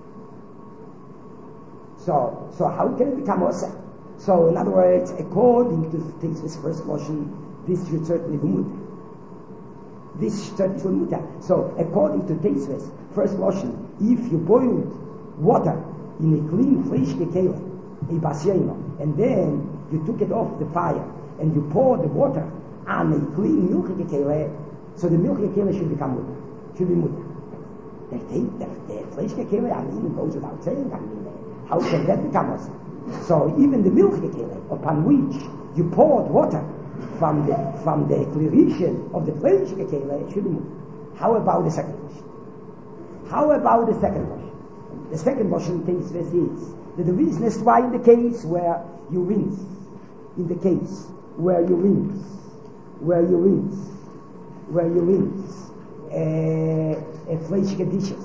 So, so how can it become osa? So, in other words, according to this first Russian, this should certainly be mutter. This certainly be mutter. So, according to Teisves, first Russian, if you boiled water in a clean fleshige keli, a basyeino, and then you took it off the fire and you poured the water on a clean milchige keli, so the milchige keli should become mutter, should be mutter. The, the, the fleshige keli, I mean, goes without saying. I mean, how can that become osa? So even the milchige keli, upon which you poured water from the from the klirishen of the fleshige keli, should be mutter. How about the second question? How about the second question? The second question takes this is that the reason is why in the case where you rinse, in the case where you rinse, where you rinse, where you rinse uh, a fleshige dishes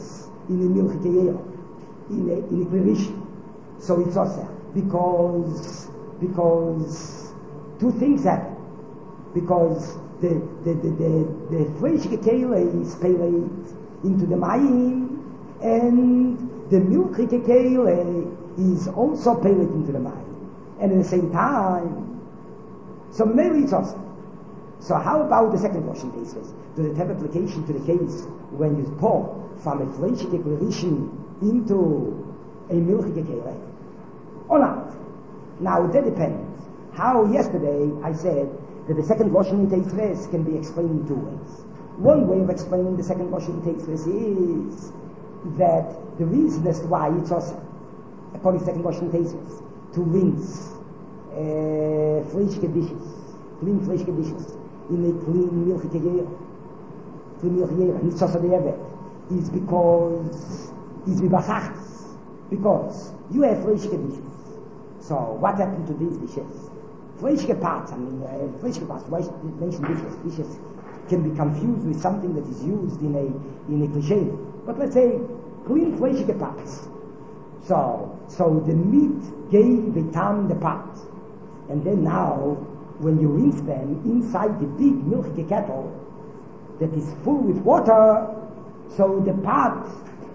in the milchikeyel, in a, in a clearish. So it's also because because two things happen. Because the the the the, the fleischikeyel is peled into the mayim, and the milchikeyel is also peled into the mayim, and at the same time, so maybe it's also. So how about the second washing cases? Does it have application to the case when you pour from a fleischike clearish into a milchike kele? Or not? Now that depends. How yesterday I said that the second washing in Teisres can be explained in two ways. One way of explaining the second washing in Teisres is that the reason as to why it's also, according to second washing in Teisres, to rinse uh, fleischike dishes, clean fleischike dishes, in a clean milchike kele, clean milchike kele, and it's also the evet, is because is bibasachs, because you have fleischike dishes. So what happened to these dishes? Fleischike parts, I mean, uh, fleischike parts, why mention dishes? Dishes can be confused with something that is used in a in a cliché. But let's say clean fleischike parts. So so the meat gave the tam the pot, and then now when you rinse them inside the big milky kettle that is full with water, so the pot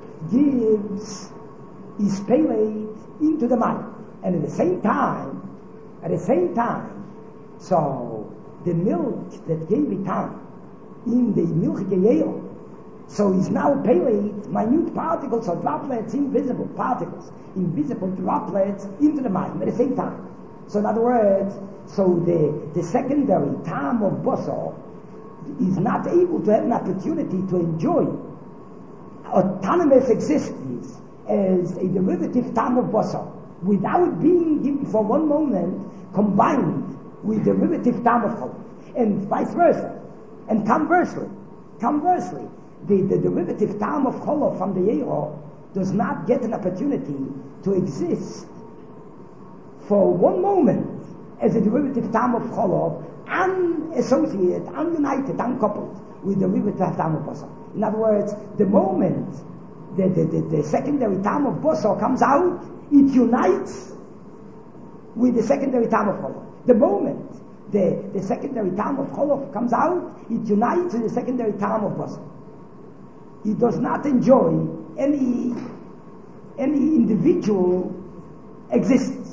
gives is peled into the mud, and at the same time, at the same time, so the milk that gave it time in the milchikeyel, so is now peled minute particles or droplets, invisible particles, invisible droplets into the mud at the same time. So in other words, so the, the secondary time of Boso is not able to have an opportunity to enjoy autonomous existence as a derivative time of Boso without being given for one moment combined with derivative time of Chol, and vice versa. And conversely, conversely, the, the derivative time of Chol from the Yero does not get an opportunity to exist for one moment as a derivative time of Cholov, unassociated, ununited, uncoupled with the derivative time of Boso. In other words, the moment the, the, the, the secondary time of Boso comes out, it unites with the secondary time of Cholov. The moment the, the secondary time of Cholov comes out, it unites with the secondary time of Boso. It does not enjoy any, any individual existence.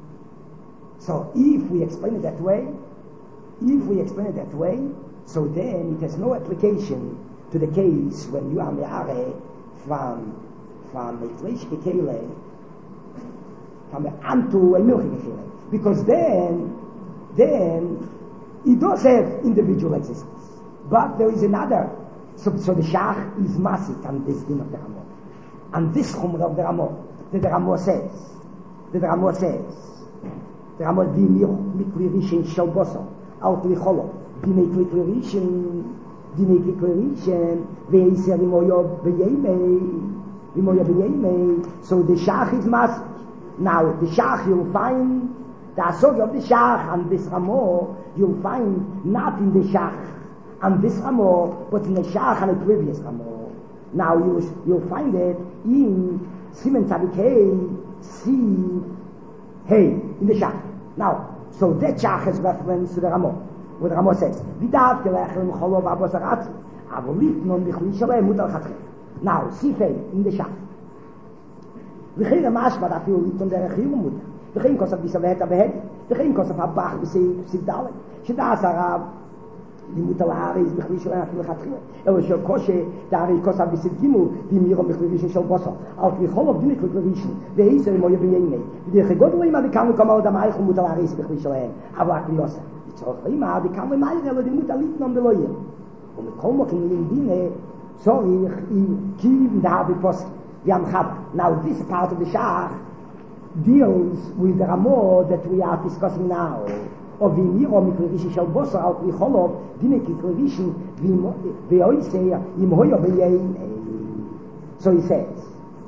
So if we explain it that way, if we explain it that way, so then it has no application to the case when you are me'are from from a fleischike kele, from a antu a milchike kele, because then then it does have individual existence, but there is another. So, so the shach is massive on this din of the Ramah, and this chumrah of the Ramah, that the Ramah says, that the Ramah says. Der Ramah di mir mit Clearishin shel Boso, out li Cholo, di me Clearishin, di me Clearishin, ve is er imoyo beyemei, imoyo beyemei. So the shach is massive. Now the shach you'll find the asog of the shach and this Ramah you'll find not in the shach and this Ramah, but in the shach and the previous Ramah. Now you you'll find it in Simen Tzadikei, Si. Hey, in the Shach. Now, so that Shach has reference to the Ramah, where the Ramah says, "Vidav kelechem cholov abos aratz, avolit non bichli shalem mutal chatchel." Now, Sifei in the Shach. V'chein amashma dafiu liton derech yirumut. V'chein kosav bisavet abehed. V'chein kosav habach b'seif sivdalet. Shedas harav limut al haaretz bichli shalem afil chatchel. Elo shel koshe dari kosav bisav gimu di mirom bichli rishon shel boso. Al kli cholov dinik bichli rishon. Ve'isa imoye b'yeinei. Die gegodel ima die kan kommen da mai khumut al aris bikhli shalem aber aklios ich soll ima die kan mai aber die mut alit nom beloye und kommen in den dine sorry ich kiv da hab post wir haben gehabt now this part of the shach deals with the Ramah that we are discussing now of the miro mikrish shel boso al kli cholov dine mikrish vi oi say im hoyo beyin. So he says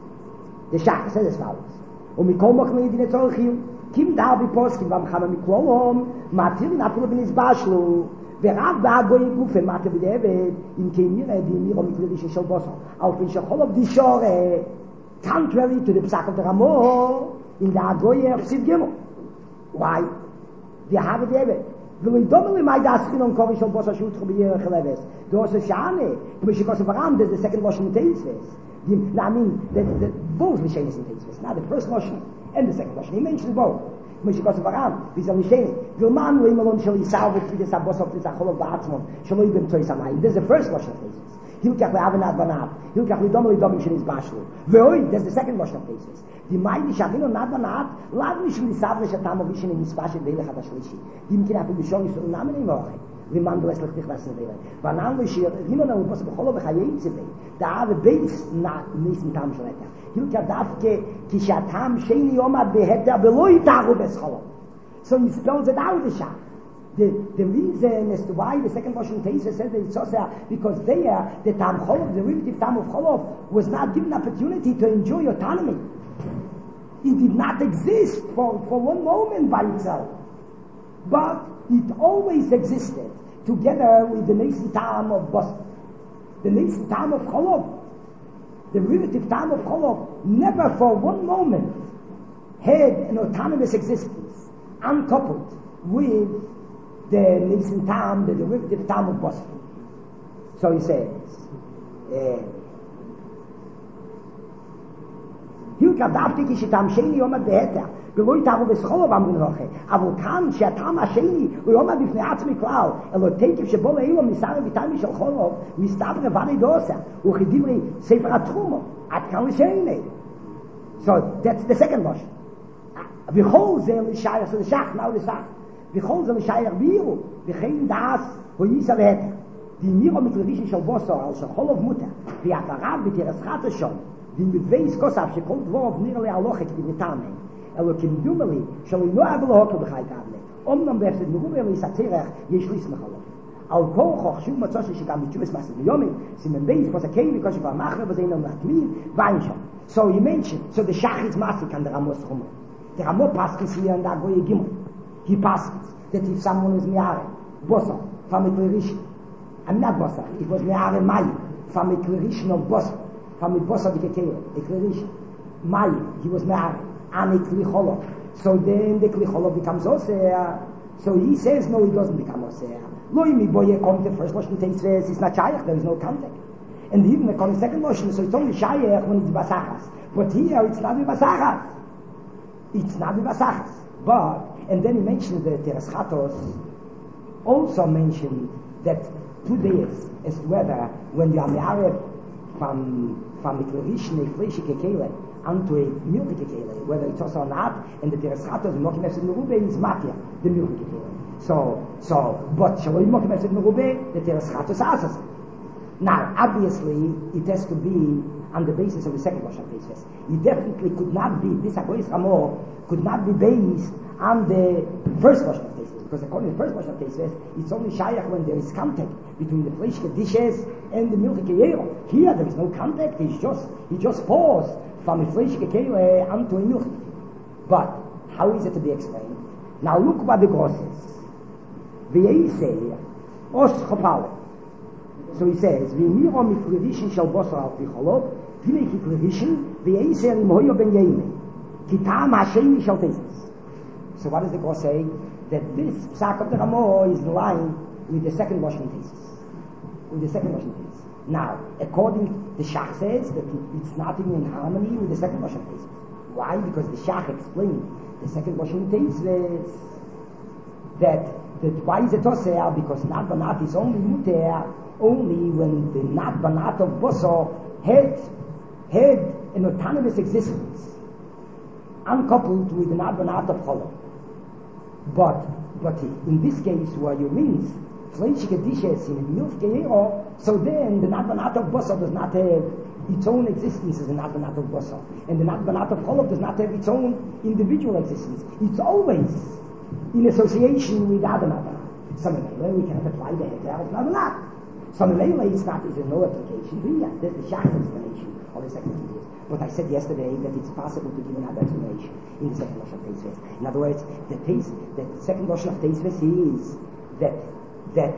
the shach says as follows. Und mir kommen noch nicht in der Zorchil, kim da bi Poski, beim Chama Miklolom, matil na Pulabin is Bashlu, ורק בהגוי גוף ומטה בדאבד, אם כן נראה דימירו מקלרישן של בוסר, על פי שכל of the shore, contrary to the psak of the Ramo, in the Agoye of Sid Gimel. Why? The have David. ולא ידומה לי מה ידעסכין on קורי של בוסר שהוא תחו בירח הלבס. דורס שענה, כמו שכוס ורם, there's the second Lashon in Teisves. No, I mean, the, the, both Lishenis in Teisves. Not the first Lashon and the second Lashon. He mentioned both. כמו שכוס ורם, וזה Lishenis. גרמן לא ימלון של יסער ופרידס הבוסר פרידס החולוב בעצמון, שלא יבם תויס המים. There's the first Lashon in Teisves. הילקח לאבנת בנת, הילקח לדומה לדומים שנסבשלו. ואוי, there's the second Lashon in Teisves. די מיידי שאבינו נד בנת, לאד משל ניסב לשתם ובישן נסבשת ואילך עד השלישי. די מכינה פה בשון יסור נאמן עם אוכל. למען דו אסלך תכנס נבילה. וענן לו שירינו לנו בוס בחולו בחיי צבי. דעה ובייס ניסן טעם של היתר. הילקח דווקא כשהטעם שני עומד בהתר ולא יתארו בסחולו. So he spells it out the shot. The, the reason as to why the second Lashon Teisves says that it's also because there, the Tam Cholov, the relative Tam of Cholov, was not given opportunity to enjoy autonomy. It did not exist for, for one moment by itself. But it always existed together with the Nesi Tam of Boston. The Nesi Tam of Cholov, the relative Tam of Cholov, never for one moment had an autonomous existence, uncoupled with the Nesi Tam, the derivative Tam of Boston. So he says, uh, הילקה דווקא כשטעם שני עומד בהתר, ולא יתארו בסחולו ואמרו נוחה, אבל כאן שהטעם השני הוא עומד בפני עצמי כלל, אלא תקף שבו לאילו מסער ויטיימי של חולוב, מסתבר רבני דוסה, וכדברי ספר התחומו, עד כאן לשני. So that's the second Lashon. וכל זה לשייך, so the shach, now the shach. וכל זה לשייך בירו, וכן דעס הוא ייסה בהתר. דימירו מקלרישן של בוסר, על שחולוב מותר, ויעתרב בתירס חטה שום, די מבייס כוסף שכל דבורוב נראה לי הלוחת בנתאמן, אלו כמדומלי שלא ינוע ולהוקו בחי קבלה. אומנם בהפסד מרובה להיסצרח יש ליס מחלו. על כל חוך שוב מצוא שגם בתשובס מסד מיומי, סימן בייס פוסה קיימי כושר כבר מחר וזה אינם נחתמין, ואין שם. So he mentioned, so the shach is masik on the Ramos Chumo. The Ramo Paskis here in the Agoye Gimel. He Paskis that if someone is Me'are, Bosa, from a Klerish, I'm not Bosa, it was Me'are Mayi, from a Klerish of Bosa. From the boss of the Kekele, a Klerish, Mai, he was married, and a Klicholov. So then the Klicholov becomes Osea. So he says, no, he doesn't become Osea. Lo imi boye come the first Lashon Teisves, it's not Shayach, there is no contact. And even the come the second Lashon, so it's only Shayach when it's Basachas. But here it's not Basachas. It's not Basachas. But, and then he mentioned that the Reschatos also mentioned that two days as to whether when you are married from from the Klerishne, Fleische Kekele, unto a milky Kekele, whether it's also or not, and the Tereschatos, the Mokim Efsed Merube is Matia, the milky Kekele. So, so, but Shaloi Mokim Efsed Merube, the Tereschatos Asas. Now, obviously, it has to be on the basis of the second Lashon Teisves. It definitely could not be, this Agoyes Ramo, could not be based on the first Lashon Teisves, because according to the first Lashon Teisves, it's only Shayach when there is contact between the Fleishke dishes and the milky Keyero. Here there is no contact, it's just, he just paused from the Fleishke Keyero onto a milky. But, how is it to be explained? Now look what the Gross says. V'yeisei, Os Chopale. So he says, V'miro miklevishin shal bosar al picholov, V'nei kiklevishin, V'yeisei imoyo ben yeimei, Kitam hashemi shal tesis. So what does the Gross say? That this psak of the Ramo is in line with the second Lashon thesis. With the second Lashon thesis. Now, according the Shach says that it, it's not even in harmony with the second Lashon thesis. Why? Because the Shach explained the second Lashon thesis that that why is it oseh? Because not banat is only muter only when the not banat of boso had had an autonomous existence, uncoupled with the not banat of cholo. But but in this case, where you means fleishike dishes in milk geiro, so then the not banat of boso does not have its own existence as the not banat of boso, and the not banat of cholo does not have its own individual existence. It's always in association with other matter. Some Mele, we cannot apply the heter of Nabanat. Some Mele, it's not, is no application. Yeah, that's the Shach's explanation of the second years. But I said yesterday that it's possible to give another explanation in the second Lashon of Teisves. In other words, the taste, the second Lashon of Teisves is that that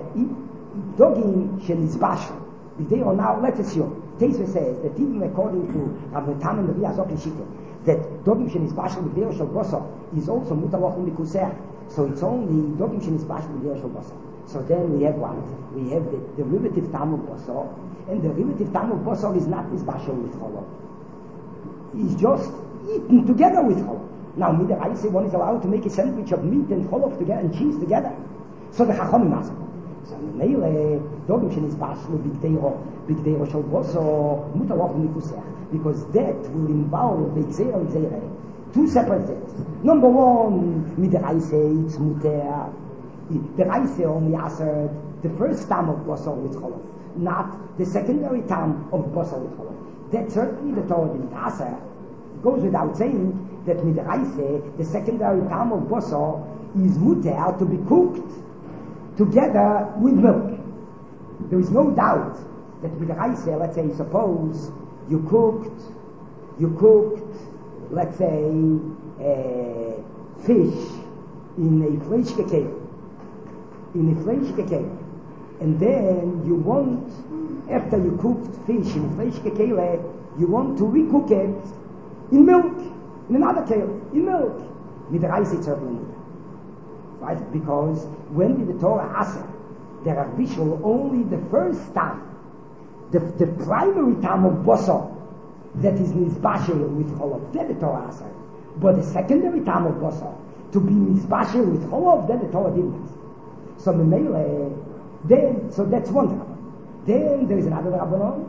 dogim shen is bashal. If they are now, let's assume, Teisva says that even according to Rabbi Tam and the Riyazok Shita, that dogim shen is bashal with their shal basa is also mutalach u'mikuseh. So it's only dogim shen is bashal with their shal basa. So then we have what? We have the derivative tam of basa, and the derivative tam of basa is not is bashal with cholov. It's just eaten together with cholov. Now, Mida I say one is allowed to make a sandwich of meat and cholov together and cheese together. So the chachamim ask. So Meile, dogim shen is bashal big deiro, big deiro shal basa mutalach u'mikuseh, because that will involve a zera zera. Two separate things. Number one, Mida I say it's muter. The Raise only answered the first time of Basar with Cholov, not the secondary time of Basar with Cholov. That certainly the Torah didn't answer. It goes without saying that with the Raise, the secondary time of Basar is muter to be cooked together with milk. There is no doubt that with the Raise, let's say, suppose you cooked, you cooked, let's say, uh, fish in a flesh cake. In a flesh cake, and then you want, after you cooked fish in a flesh cake, you want to recook it in milk, in another kale, in milk. With the rice it's certainly right? Because when did the Torah ask there are visual only the first time, the, the primary time of basa that is nizbashel with cholov, then the Torah asked. But the secondary time of basa to be nizbashel with cholov, then the Torah didn't ask. So Memele, then, so that's one Rabbanon. Then there is another Rabbanon,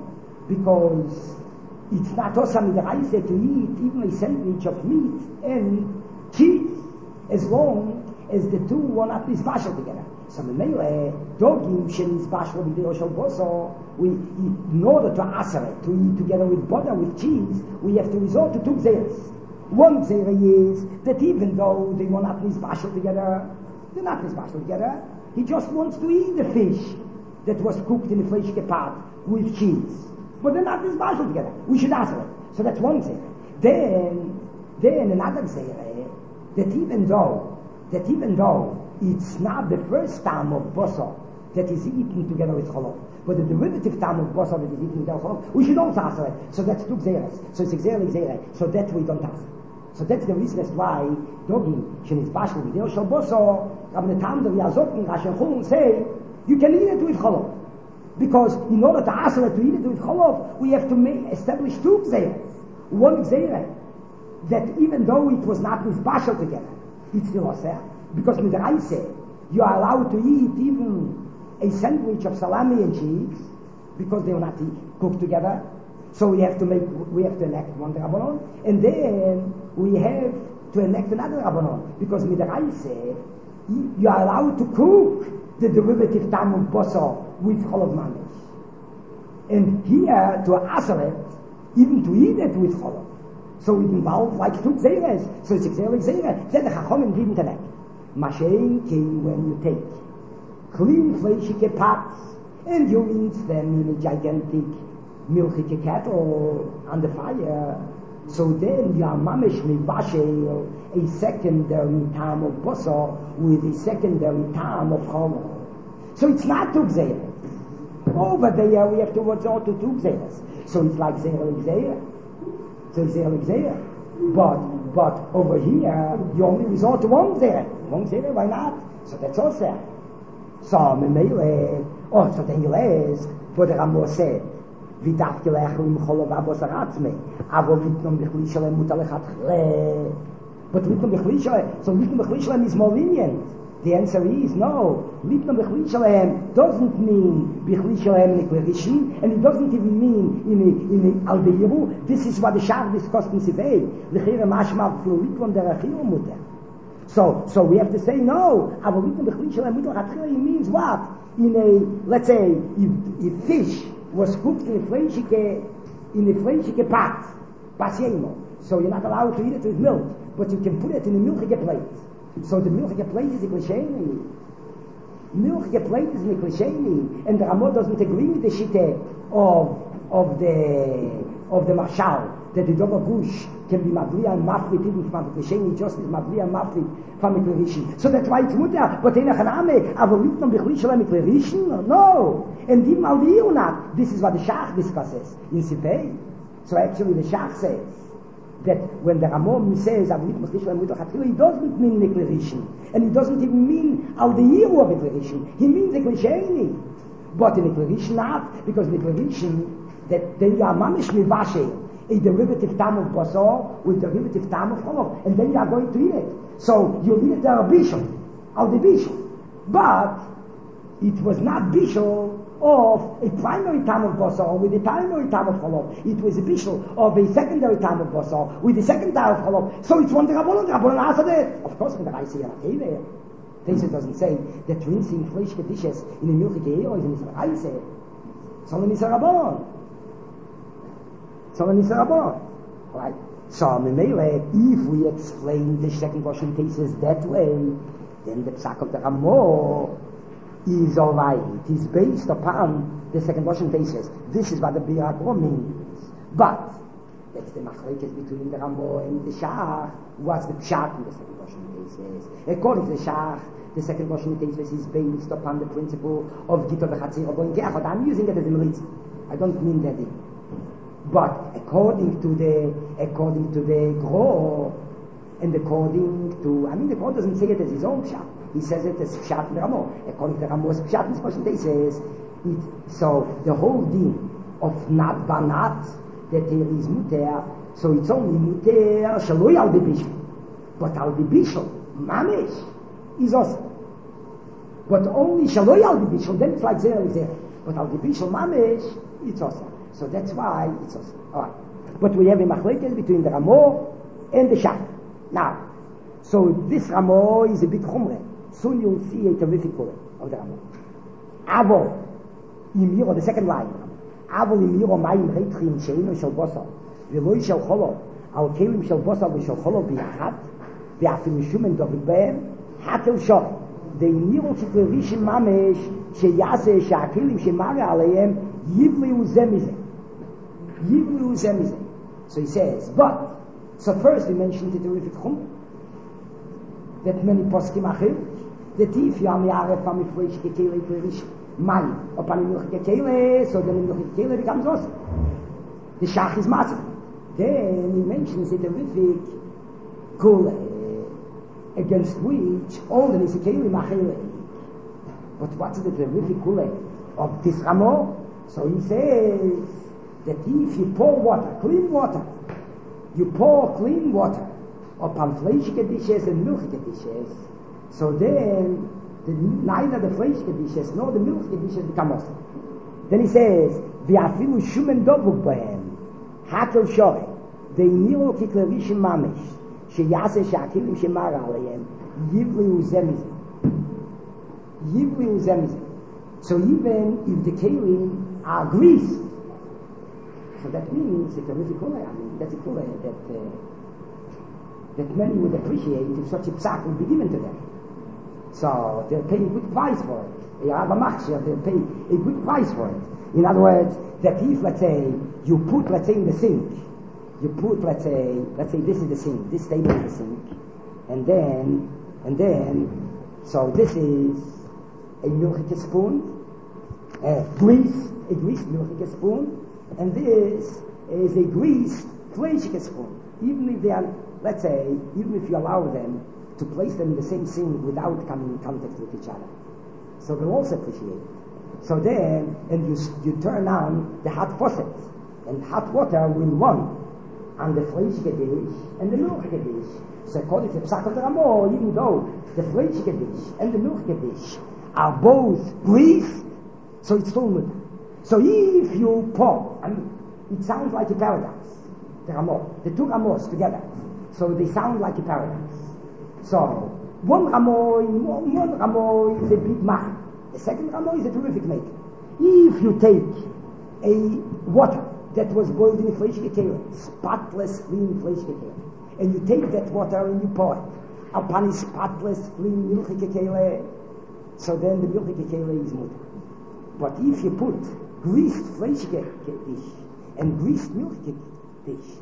because it's not also midaraisa to eat even a sandwich of meat and cheese, as long as the two will not be special together. So Memele, dogim shen is special with the Roshal Boso, we, in order to answer it, to eat together with butter, with cheese, we have to resort to two zeros. One zera is that even though they will not be special together, they're not be special together. He just wants to eat the fish that was cooked in a fleishke pot with cheese. But they're not special together. We should answer it. So that's one zera. Then, then another zera, that even though, that even though it's not the first time of basa that is eaten together with cholov, but the derivative time of basa that is eaten together with cholov, we should also answer it. So that's two zeras. So it's zera, zera. So that we don't answer. So that's the reason as why dogim shen is bashal with shal basa, Rabbi Tam the Riyazok and Rashi and Chulun say you can eat it with cholov, because in order to answer it to eat it with cholov, we have to make, establish two gzeras. One gzera that even though it was not with bashal together, it's still oseh, because with the rice you are allowed to eat even a sandwich of salami and cheese because they were not cooked together. So we have to make, we have to enact one Rabbanon, and then we have to enact another Rabbanon, because with the rice, you are allowed to cook the derivative tam of basa with cholov mamish. And here, to answer it, even to eat it with cholov. So it involves like two zeras. So it's exactly zera. Then the chachomim didn't enact. Mashen came when you take clean fleshike pots and you rinse them in a gigantic milchike kettle on the fire. So then you are mamish mivashel a secondary tam of basa with a secondary tam of cholov. So it's not two zeras. Over there we have to resort to two zeras. So it's like zera like zera. So it's zera like zera. But but over here you only resort to one zera. One zera, why not? So that's all zera. So memele. Oh, so then you ask what the Ramah said. Wie darf gelechel im cholov abos aratzme? Aber litnom bechli shalem mutalech atchle. But litnom bechli shalem, so litnom bechli shalem is more lenient. The answer is no. Litnom bechli shalem doesn't mean bechli shalem niklerishin, and it doesn't even mean in a, in a aldeyiru. This is what the Shach discussed in Sivei. Lechere mashma fil litnom derachiru muter. So, so we have to say no. Aber litnom bechli shalem mutalech atchle means what? In a, let's say, if, if fish was cooked in a fleshike, in a fleshike pot, pasiemo. So you're not allowed to eat it with milk, but you can put it in a milchike plate. So the milchike plate is a klisheni. Milchike plate is a klisheni, and the Ramah doesn't agree with the shite of of the of the Mashal that the Dover Gush can be Mavliya and Maflit even from the Sheni Justice, Mavliya and Maflit from Miklerishin. So that's why it's Mutter, but in a Chaname, aber liegt noch Miklerishin Miklerishin? No. And even al the Ionat, this is what the Shach discusses in Sipei. So actually the Shach says that when the Ramon says, aber liegt Miklerishin Miklerishin, he doesn't mean Miklerishin. And he doesn't even mean al the Iro Miklerishin. He means Miklesheni. But in Miklerishin not, because Miklerishin, that then you are mamish mivashe, a derivative tam of basar with derivative tam of cholov, and then you are going to eat it. So you eat it there a bishul, al the bishul. But it was not bishul of a primary tam of basar with a primary tam of cholov. It was a bishul of a secondary tam of basar with a second tam of cholov. So it's one the rabbanon, the rabbanon answered it. Of course, when the Reise here, Tesis doesn't say that rinsing flesh dishes in a milchige ear is in his Reise, sondern is a rabbanon. So when it's a rabbanon, right? So if we explain the second portion cases that way, then the psak of the Ramah is alright. It is based upon the second portion cases. This is what the Birakro means. But that's the machlekes between the Ramah and the Shach. What's the pshat in the second portion cases? According to the Shach, the second portion cases is based upon the principle of Gita v'chatzir oboin keachot. I'm using it as a militz. I don't mean that. But according to the according to the Gro, and according to, I mean, the Gro doesn't say it as his own pshat. He says it as pshat in the Ramah. According to the Ramah's pshat in this portion, he says it. So the whole din of not banat that there is muter. So it's only muter shaloi al bishul, but al bishul mamish is also. But only shaloi al bishul, then it's like zeh zeh. But al bishul mamish, it's also. So that's why it's also. Alright. But we have a machlekes between the Ramah and the Shach. Now, so this Ramah is a bit chumre. Soon you'll see a terrific color of the Ramah. Avo, imiro, the second line. Avo imiro mayim reichim sheino shel bosar. V'loi shel cholo. Al kelim shel bosar v'shel cholo b'yachat. V'afim shumen dovik behem. Hakel shoch. The imiro shiklerishim mamesh sheyase she'akelim shemare aleihem yivli uzemizeh. Yivli uzemizeh. So he says, but, so first he mentioned the terrific chum, that many poskim achil, that if you are me'aref ha'mifresh kekele klerish mayim, upon a milch kekele, so then a milch kekele becomes also. The shach is matzah. Then he mentions the terrific kule, against which all the nisekele machile. But what's the terrific kule of this Ramah? So he says that if you pour water, clean water, you pour clean water upon fleischige dishes and milchige dishes, so then the, neither the fleischige dishes nor the milchige dishes become awesome. Then he says, "V'afilu shumen dovuk b'hem, hakel shore, ve'iniru kiklerishim mamish, sheyase she'akilim shemara aleihem, yivli uzemizim, yivli uzemizim." So even if the kelim are greased, so that means it's a really cool. I mean, that's a cool that uh, that many would appreciate if such a psak would be given to them. So they'll pay a good price for it. You have a machshir, they'll pay a good price for it. In other words, that if, let's say, you put, let's say, in the sink, you put, let's say, let's say this is the sink, this table is the sink, and then, and then, so this is a milchike spoon, a grease, a greased milchike spoon, and this is a greased fleischike spoon. Even if they are, let's say, even if you allow them to place them in the same sink without coming in contact with each other, so they'll also appreciate it. So then, and you you turn on the hot faucet, and hot water will run on the fleischike dish and the milchike dish. So according to the Psak of the Ramah, even though the fleischike dish and the milchike dish are both greased, so it's still mutter. So if you pour, I mean, it sounds like a paradox, the Ramah, the two Ramahs together, so they sound like a paradox. So one Ramah, one, one Ramah is a big man, the second Ramah is a terrific maker. If you take a water that was boiled in a fleischike kele, spotless, clean fleischike kele, and you take that water and you pour it upon a spotless, clean milchike kele, so then the milchike kele is mutter. But if you put greased fleischike dish and greased milchike dish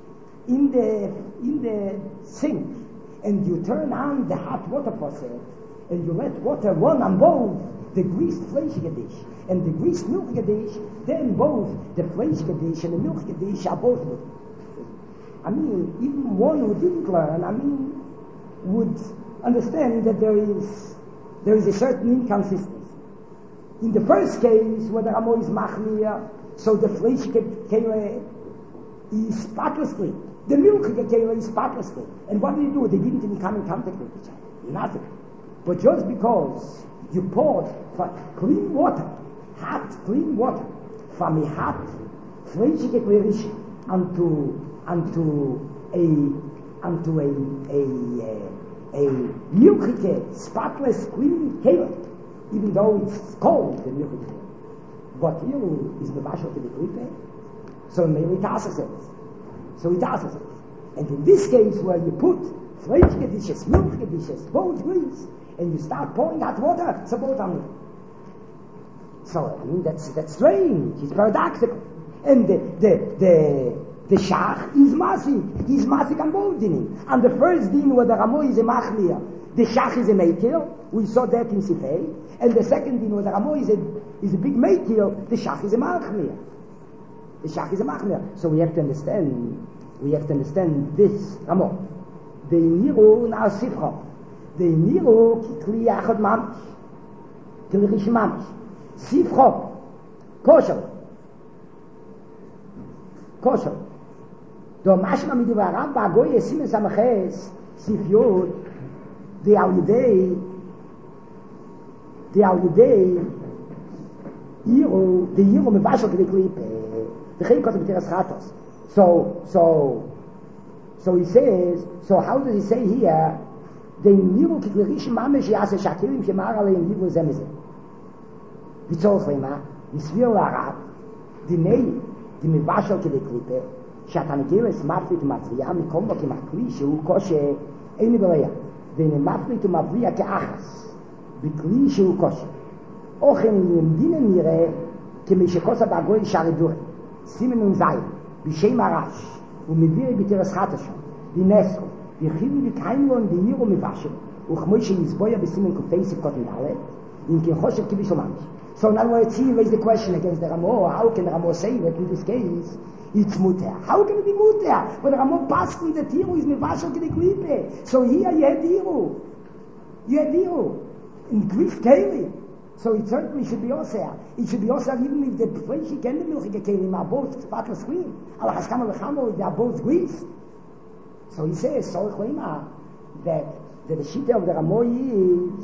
in the in the sink, and you turn on the hot water faucet, and you let water run on both the greased fleischige dish and the greased milchige dish, then both the fleischige dish and the milchige dish are both good. I mean, even one who didn't learn, I mean, would understand that there is there is a certain inconsistency. In the first case, where the Ramo is machmir, so the fleischige kele is spotless clean. The milchige kele is spotless clean. And what do you do? They didn't even come in contact with each other. Nothing. But just because you poured clean water, hot clean water, from a hot fleischige klerish onto onto a onto a a a milchige spotless clean kele, even though it's cold, the milchige. But you is the bashal to the klipe, so maybe it passes it. So it passes it. And in this case, where you put fleischige dishes, milchige dishes, both grease, and you start pouring hot water, it's a both on it. So I mean that's that's strange. It's paradoxical. And the the the the shach is masik. He's masik on both dinim. On the first din where the Ramo is a machmir, the shach is a meikil. We saw that in Sifei. And the second din where the Ramo is a is a big meikil, the shach is a machmir. The shach is a machmir. So we have to understand. We have to understand this Ramo. The niru na sifra. The niru kikli achad mamish. Kli mamish. Sifra. Kosher. Kosher. Do mashma mit der Rab ba goy esim samches sifyot de alidei de alidei iro de iro me vasho de klipe de khay kot mit der schatos. So so so he says, so how does he say here the niru kiklerish mamesh yase shakilim kemar ale niru zemeze bitzol khayma misvir la rab de nei de me vasho de klipe שאתן גילס מפליט ומפריע מקום בו כמקלי שהוא קושה אין בליה ואין מפליט ומפריע כאחס בכלי שהוא קושה אוכן ימדינן נראה כמי שקוסה בגוי שערי דורי סימן ונזיין בשם הרש ומביא בתרס חתשו ונסו וחיבי בקיימלון דהירו מבשל וכמוי שיזבויה בסימן קופי ספקות מדלת אם כן חושב כבישו ממש. So in other words, he raised the question against the Ramo, how can the Ramo say that in this case it's muter? How can it be muter? When the Ramo passed in the tiru is mevashal ke de klipe. So here you had tiru. You had tiru. In grif keli. So it certainly should be also. It should be also even if the fleischig and the milchige kelim are both spotless clean. Al haskama lechamo, they are both grease. So he says, so that that the shita of the Ramo is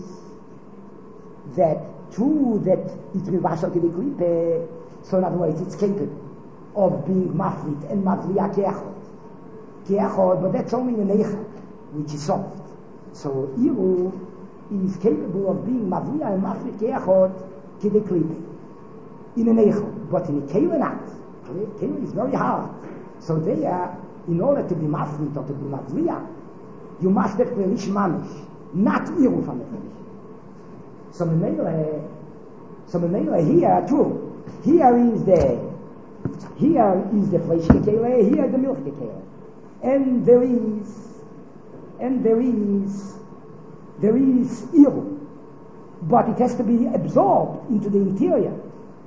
that true that it's mevashal ke de klipe. So in other words, it's capable of being maflit and mafliya keachot. Keachot, but that's only in Eicha, which is soft. So Iru is capable of being mafliya and maflit keachot kede klipe. In an Eicha, but in a Keilah not. Keilah is very hard. So there, in order to be maflit or to be mafliya, you must have klerish mamish, not Iru from the klerish. So Memela, so Memela here too. Here is the Here is the fleischige kele, here the milchige kele. And there is, and there is, there is iru. But it has to be absorbed into the interior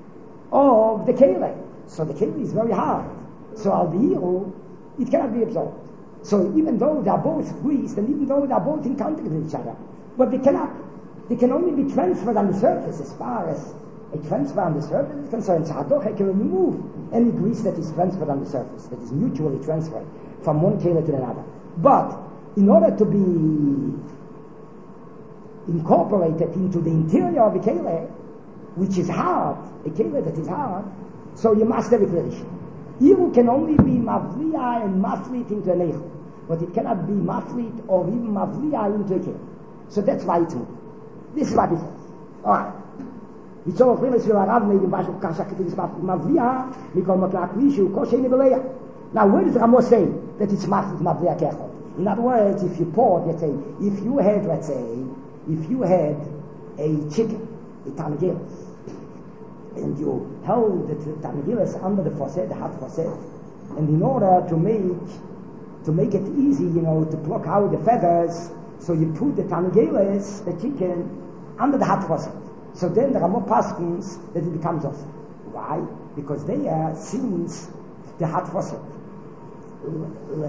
of the kele. So the kele is very hard. So al the iru, it cannot be absorbed. So even though they are both greased, and even though they are both in contact with each other, but they cannot, they can only be transferred on the surface as far as a transfer on the surface is concerned. So Hadoch can remove any grease that is transferred on the surface, that is mutually transferred from one kele to another. But in order to be incorporated into the interior of a kele, which is hard, a kele that is hard, so you must have a klerish. Iru can only be mavliya and maflit into an eichel, but it cannot be maflit or even mavliya into a kele. So that's why it's moved. This is what it says. All right. It's all clear as you are made in Bashal Kasha Ketis Mavliya, Mikol Matlakli, Shu Koshe Nebeleya. Now, where does Ramo say that it's Maflit Mavliya Kechot? In other words, if you poured, let's say, if you had, let's say, if you had a chicken, a Tarnagilis, and you held the Tarnagilis under the faucet, the hot faucet, and in order to make to make it easy, you know, to pluck out the feathers, so you put the tanugeles, the chicken, under the hot faucet. So then there are more paskins that it becomes also. Why? Because there, since the hot faucet uh,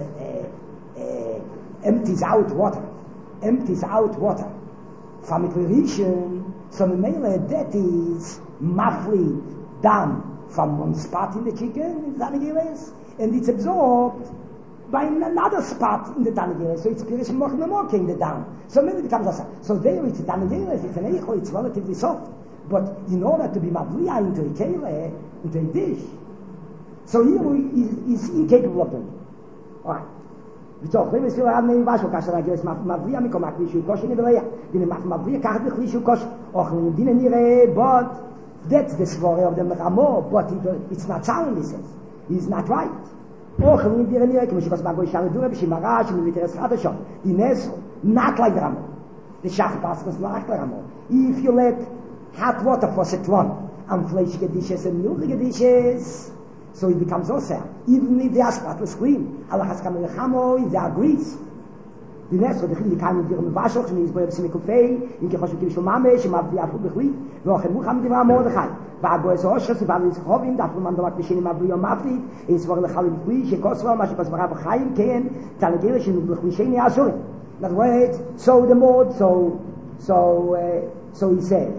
uh, empties out water, empties out water from iteration, so the mele that is muffled down from one spot in the chicken, in the tanugeles, and it's absorbed by another spot in the tanugeles. So it's pirish more and more came down. So maybe it becomes a so there it's a tanugeles, it's an eichel, it's relatively soft. But in order to be mavliya into a kele, into a dish, so here he is, is incapable of doing it. Alright. וצריך לב לסביב הרב נעים בשו, כאשר הגרס מבריאה מקומה כלי שהוא קושי נבליה, דינה מבריאה ככה בכלי שהוא קושי, אוכלים דינה נראה, but that's the story of the Ramo, but it's not sound, he says. He's not right. אוכלים דינה נראה, כמו שכוס בגוי שם לדורה, בשמרה, שמביטרס חדשו, דינסו, not like the Ramo. The Shach Pascos not like the Ramo. If you let hot water for citron, and fleshige dishes and milchige dishes, so it becomes also, even if they are spotless clean. Allah has come in the chamo, if they are grease. The next one, the chili can be in the vashok, and he's going to make a fay, in Kechosh Kivish Mame, she might be a food bechli, Rochen Muhammad Divra Mordechai. But boys are also, if I was hoping that from under what machine Mabri or Mafli, is for the Chalim Kwi, she costs well, Mashikos Marab Chaim Ken, Talagirish, and Bechmisheni Asuri. In other words, so the mod, so, so, uh, so he says,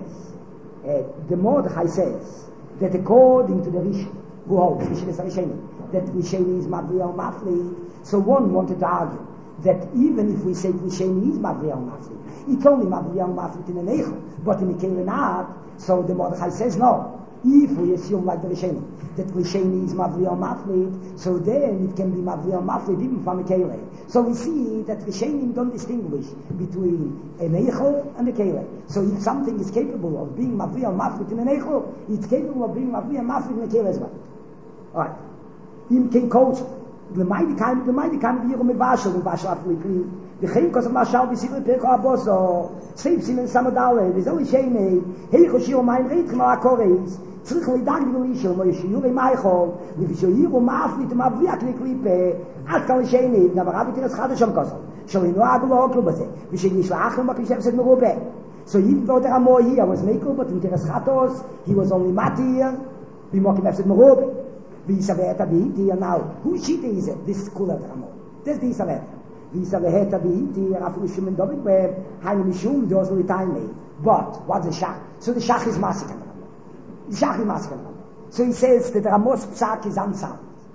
uh, the Mordechai says, that according to the Rish, who holds that Risheni is Mavriya or Mafli. So one wanted to argue that even if we say Risheni is Mavriya or Mafli, it's only Mavriya or Mafli in the Neichel, but in the Kele not. So the Mordechai says no. If we assume like the Risheni, that Risheni is Mavriya or Mafli, so then it can be Mavriya or Mafli even from the Kele. So we see that Risheni don't distinguish between a Neichel and a Kele. So if something is capable of being Mavriya or Mafli in the Neichel, it's capable of being Mavriya or Mafli in the Kele as well. Alright. Im kein coach. The mighty kind, the mighty kind hier mit Wasser, mit Wasser aflikli. Die geen kos maar schau bis sie per abos so. Sleep sie in samadale, wie soll ich heen? Hey, goshi um mein red mal koreis. Zurück mit dag will ich schon, weil ich hier in mein Hall, wie so hier um af mit mal wirklich klippe. Ach kann ich heen, aber habe ich das gerade schon kos. Soll ich nur aglo klubase. Wie sie nicht lachen, aber ich habe es mir robe. So he thought that more here was Michael, but in Teres Chatos, he was only Matir. We mock him after Merobe. Visaveta Bihiti, now, who shite is it? This is cooler Ramo. This is Visaveta. Visaveta Bihiti, Rafu Shum and David, where Haim Mishum, there was no time made. But, what's the Shach? So the Shach is massacre Ramo. The Shach is massacre Ramo. So he says that Ramos Psak is unsound.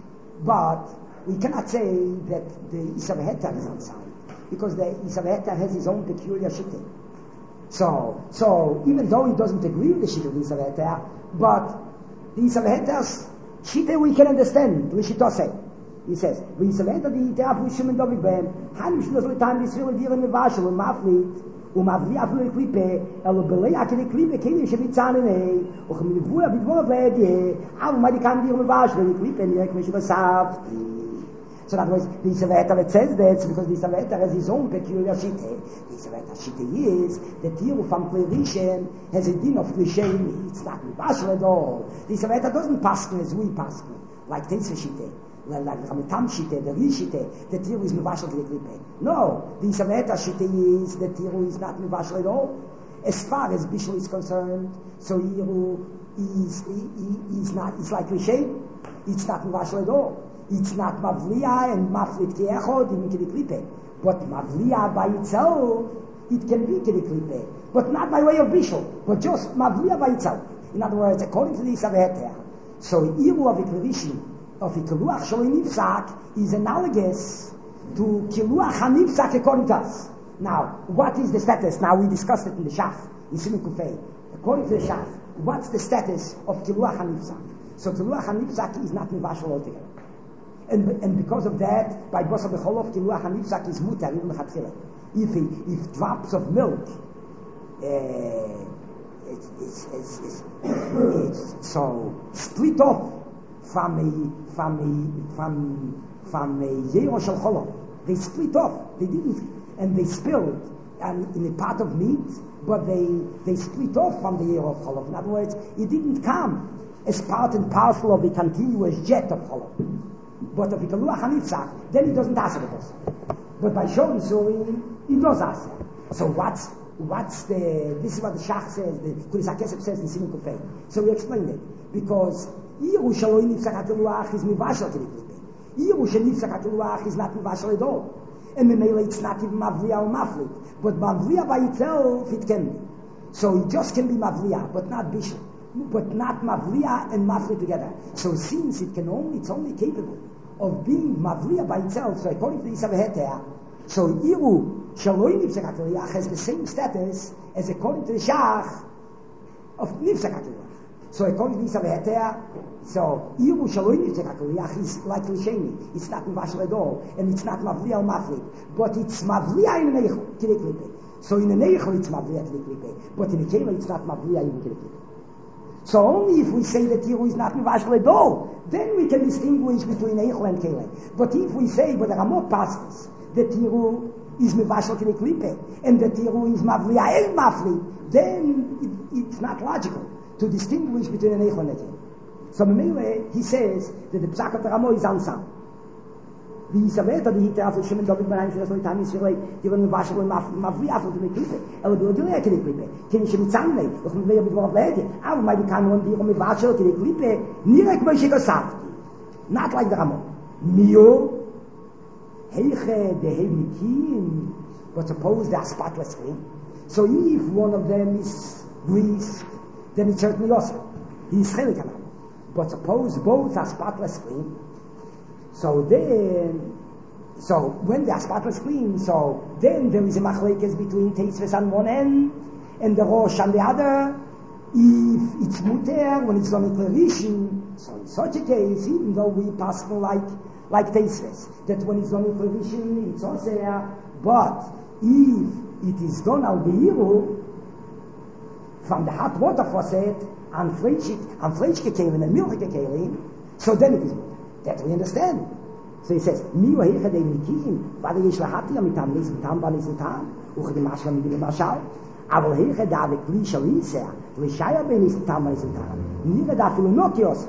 But, we cannot say that the Isaveta is unsound. Because the Isaveta has his own peculiar shite. So, so, even though he doesn't agree with the shite of the Isaveta, but the Isavetas, Shite we can understand, Lishito say. He says, we Isaveta the Iteafu Shum and David Ben, Hanim Shlos Litan Yisrael Diren Mevashel, and Maflit, Umavli Aflu Klippe, Elo Belei Akele Klippe, Kelim Shevitzanene, Uchem Nivuya Bidvon Vledye, Avu Madikam Diren Mevashel, Klippe, and Yerek Meshuva Savti. So that was, the Isaveta that says that, because the Isaveta has his own peculiar Shite. The Isaveta Shite is, the Tiru from Klerishen has a din of Klisheni. It's not Mevashel at all. The Isaveta doesn't pass as we pass, like Tetzve Shite, like the Ramitam Shite, the Rish Shite, the Tiru is Mevashel Klippe. No, the Isaveta Shite is, the Tiru is not Mevashel at all. As far as Bishul is concerned, so Tiru is, is not, it's like Klisheni. It's not Mevashel at all. It's not Mavliya and Maflit Keechod in Kili Klippe. But Mavliya by itself, it can be Kili Klippe. But not by way of Bishul, but just Mavliya by itself. In other words, according to the Isaveter, so Iru of Iklerishin, of Ikluach Sholin Nifsak, is analogous to Kiluach HaNifsak according to us. Now, what is the status? Now, we discussed it in the Shach, in Siman Kufay. According to the Shach, what's the status of Kiluach HaNifsak? So Kiluach HaNifsak is not Mivashal altogether. And, and because of that, by Bosa Becholov, Kiluach HaNifsak is mutar, even Chatchila. If, if drops of milk, uh, it's, it's, it's, it's, it's so split off from a, from a, from, from a Yero Shel Cholov. They split off. They didn't, and they spilled and in a pot of meat, but they, they split off from the Yero of Cholov. In other words, it didn't come as part and parcel of a continuous jet of Cholov. But if it's a luach hanitzach, then he doesn't ask it us. But by showing Surim, he does ask it. So what's what's the? This is what the Shach says. The Kulis HaKesef says in Siman Kufay. So we explained it because Iru Shaloi Nifsach HaTeluach is mivashal to the klipe. Iru Shalifsach HaTeluach is not mivashal at all. And Memele it's not even mavliya or maflit. But mavliya by itself it can be. So it just can be mavliya, but not bishul. But not mavliya and maflit together. So since it can only, it's only capable of being mavliya by itself. So according to the Isav Heter, so Iru Shaloi Nifsach HaTeluach has the same status as according to the Shach of Nifsach HaTeluach. So according to the Isav Heter, so Iru Shaloi Nifsach HaTeluach is like Lisheni. It's not mivashal at all, and it's not mavliya or maflit, but it's mavliya in the neichel to the klipe. So in the neichel it's mavliya to the klipe, but in the kela it's not mavliya even to the klipe. So only if we say that Iru is not mivashal at all, then we can distinguish between neichel and kela. But if we say, but the Ramot passes that Iru is mivashal to the klipe, and that Iru is mavliya and maflit, then it, it's not logical to distinguish between an Eichel and a Kela. So Memele, he says that the Psak of the Ramo is unsam. The Yisaveta, the Hitter, after Shimon David Ben Einstein, the time is Yisrael, the one Vashal and Mavri, after the Klippe, and the Odile to the Klippe, Ken Shemitzanle, the Chumvei of the Dwarf Lede, our mighty Kanon, the Ome Vashal to the Klippe, Nirek Moshe Kosavti. Not like the Ramo. Mio, Heiche, the Heimikim, but suppose they are spotless clean. So if one of them is Greece, then it's certainly also. He is chelik anam. But suppose both are spotless clean, so then, so when they are spotless clean, so then there is a machlekes between Teisves on one end and the Rosh on the other. If it's muter, when it's done in Klerishin, so in such a case, even though we pass like like Teisves, that when it's done in Klerishin, it's also there, but if it is done al Be'iru, from the hot water faucet, and Fleischke, and Fleischke Kelim, and Milchke Kelim, so then it is muter. That we understand. So he says, Miu heiche de Nikim, vada yesh lahati amitam nesen tam, ba nesen tam, uche de mashal mi de mashal, aber heiche da ve kli shal yiseh, l'shaya be nesen tam, ba nesen tam, nire da filu nokios,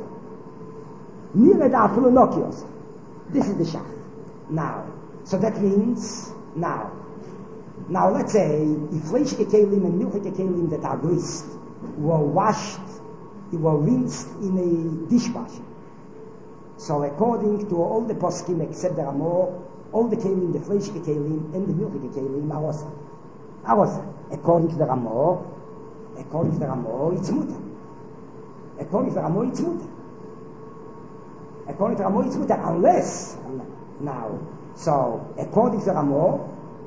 nire da filu nokios. This is the shach. Now, so that means, now, now let's say, if Fleischke Kelim and Milchke Kelim that are greased, were washed, were rinsed in a dishwasher. So according to all the poskim except the Ramor, all the kelim, the fleishke kelim and the milchike kelim are also. Are also. According to the Ramor, according to the Ramor, it's muter. According to the Ramor, it's muter. According to the Ramor, it's muter, unless, now, so according to the Ramor,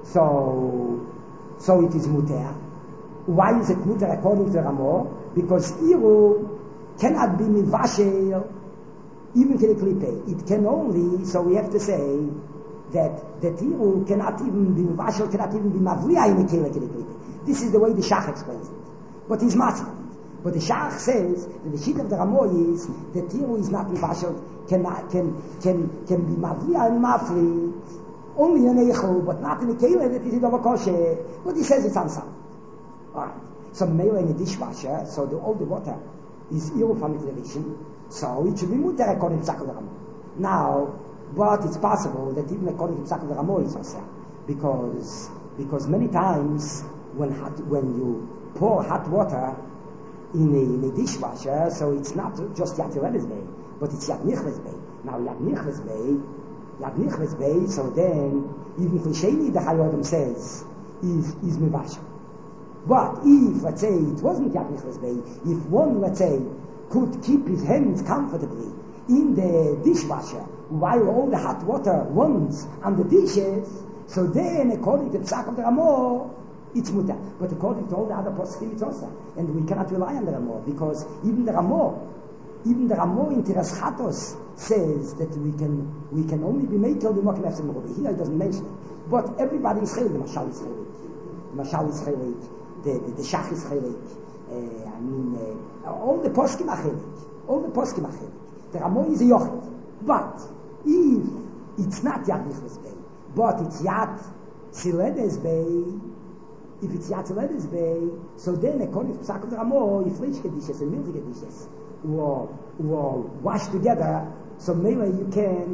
so, so it is muter. Why is it muter according to the Ramor? Because Iru cannot be mivashel even to the klipe. It can only, so we have to say that the Tiru cannot even be mivashel, cannot even be mavliya in the kele to the klipe. This is the way the Shach explains it. But he's matzah. But the Shach says that the sheet of the Ramo is that Tiru is not mivashel, cannot, can, can, can be mavliya and mafli, only in a eichel, but not in the kele that is in the kosher. But he says it's ansam. Alright. So mele in the dishwasher, so the, all the water is Iru from the tradition. So it should be muter according to Psak of the Ramo. Now, but it's possible that even according to Psak of the Ramo it's also, because because many times when hot, when you pour hot water in a, in a dishwasher, so it's not just Yad Yoledes Bey, but it's Yad Nichves Bey. Now Yad Nichves Bey, Yad Nichves Bey, so then even Klisheni the Chayyim says is is mivashel. But if let's say it wasn't Yad Nichves Bey, if one let's say could keep his hands comfortably in the dishwasher while all the hot water runs on the dishes, so then according to the Psak of the Ramor, it's muter. But according to all the other poskim, it's also. And we cannot rely on the Ramor, because even the Ramor, even the Ramor in Tiras Chatos says that we can we can only be made till the Mokim Efsem Merubi. Here it doesn't mention it. But everybody is chelik. The Mashal is chelik. The Mashal is chelik. The, the, the Shach is chelik. Uh, I mean, uh, all the poskim are chelik. All the poskim are chelik. The Ramor is a yochid. But if it's not Yad Nichves Bey, but it's Yad Tziledes Bey, if it's Yad Tziledes Bey, so then according to Psak of the Ramor, if Fleischke dishes and milchike dishes were, were washed together, so maybe you can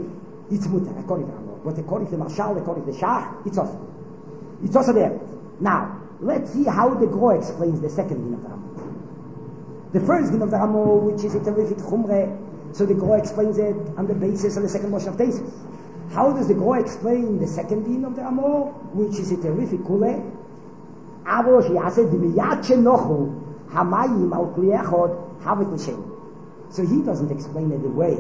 it's mutter, according to Ramah. But according to Marshal, according to Shach, it's also. It's also there. Now, let's see how the Gra explains the second din of the Ramah. The first din of the Ramah, which is a terrific chumre, so the Gra explains it on the basis of the second motion of Tesis. How does the Gra explain the second din of the Ramah, which is a terrific kule? Avo sheyaseh d'miyad shenochu hamayim al kli echad havit l'shem. So he doesn't explain it the way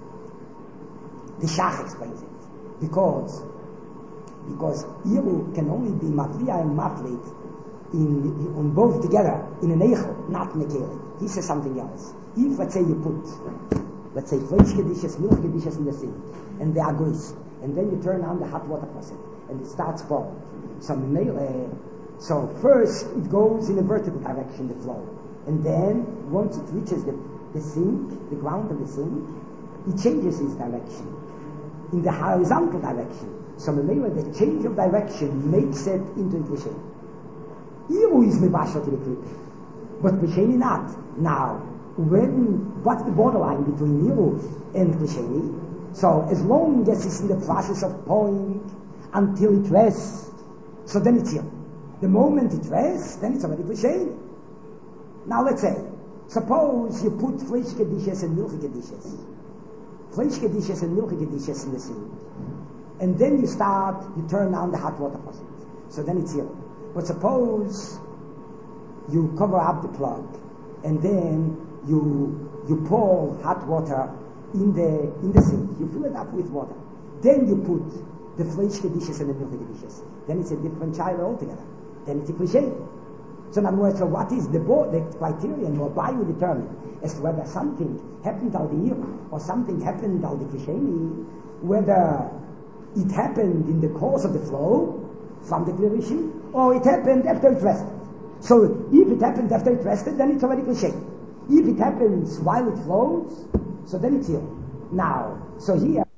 the Shach explains it, because because Iru can only be Mafriya and Maflit in, on both together in an Eichel, not in a Keli. He says something else. If, let's say, you put, let's say, Fleisch Kedishes, Milch Kedishes in the sink, and they are greased, and then you turn on the hot water faucet, and it starts falling. So, uh, so first it goes in a vertical direction, the flow, and then once it reaches the, the sink, the ground of the sink, it changes its direction in the horizontal direction. So the change of direction makes it into a Klisheni. Iru is mebashal to the clip, but Klisheni not. Now, when, what's the borderline between Iru and Klisheni? So as long as it's in the process of pouring until it rests, so then it's here. The moment it rests, then it's already Klisheni. Now let's say, suppose you put Fleisch Kedishes and Milch Kedishes. Fleisch Kedishes and Milch Kedishes in the sink. And then you start, you turn on the hot water faucet. So then it's here. But suppose you cover up the plug, and then you you pour hot water in the in the sink. You fill it up with water. Then you put the Fleisch Kedishes and the Milch Kedishes. Then it's a different child altogether. Then it's a Klisheni. So in other words, so what is the, bo- the criterion whereby you determine as to whether something happened al the Iru or something happened al the Klisheni, whether it happened in the course of the flow from the Klirishi, or it happened after it rested. So if it happened after it rested, then it's already Klisheni. If it happens while it flows, so then it's here. Now, so here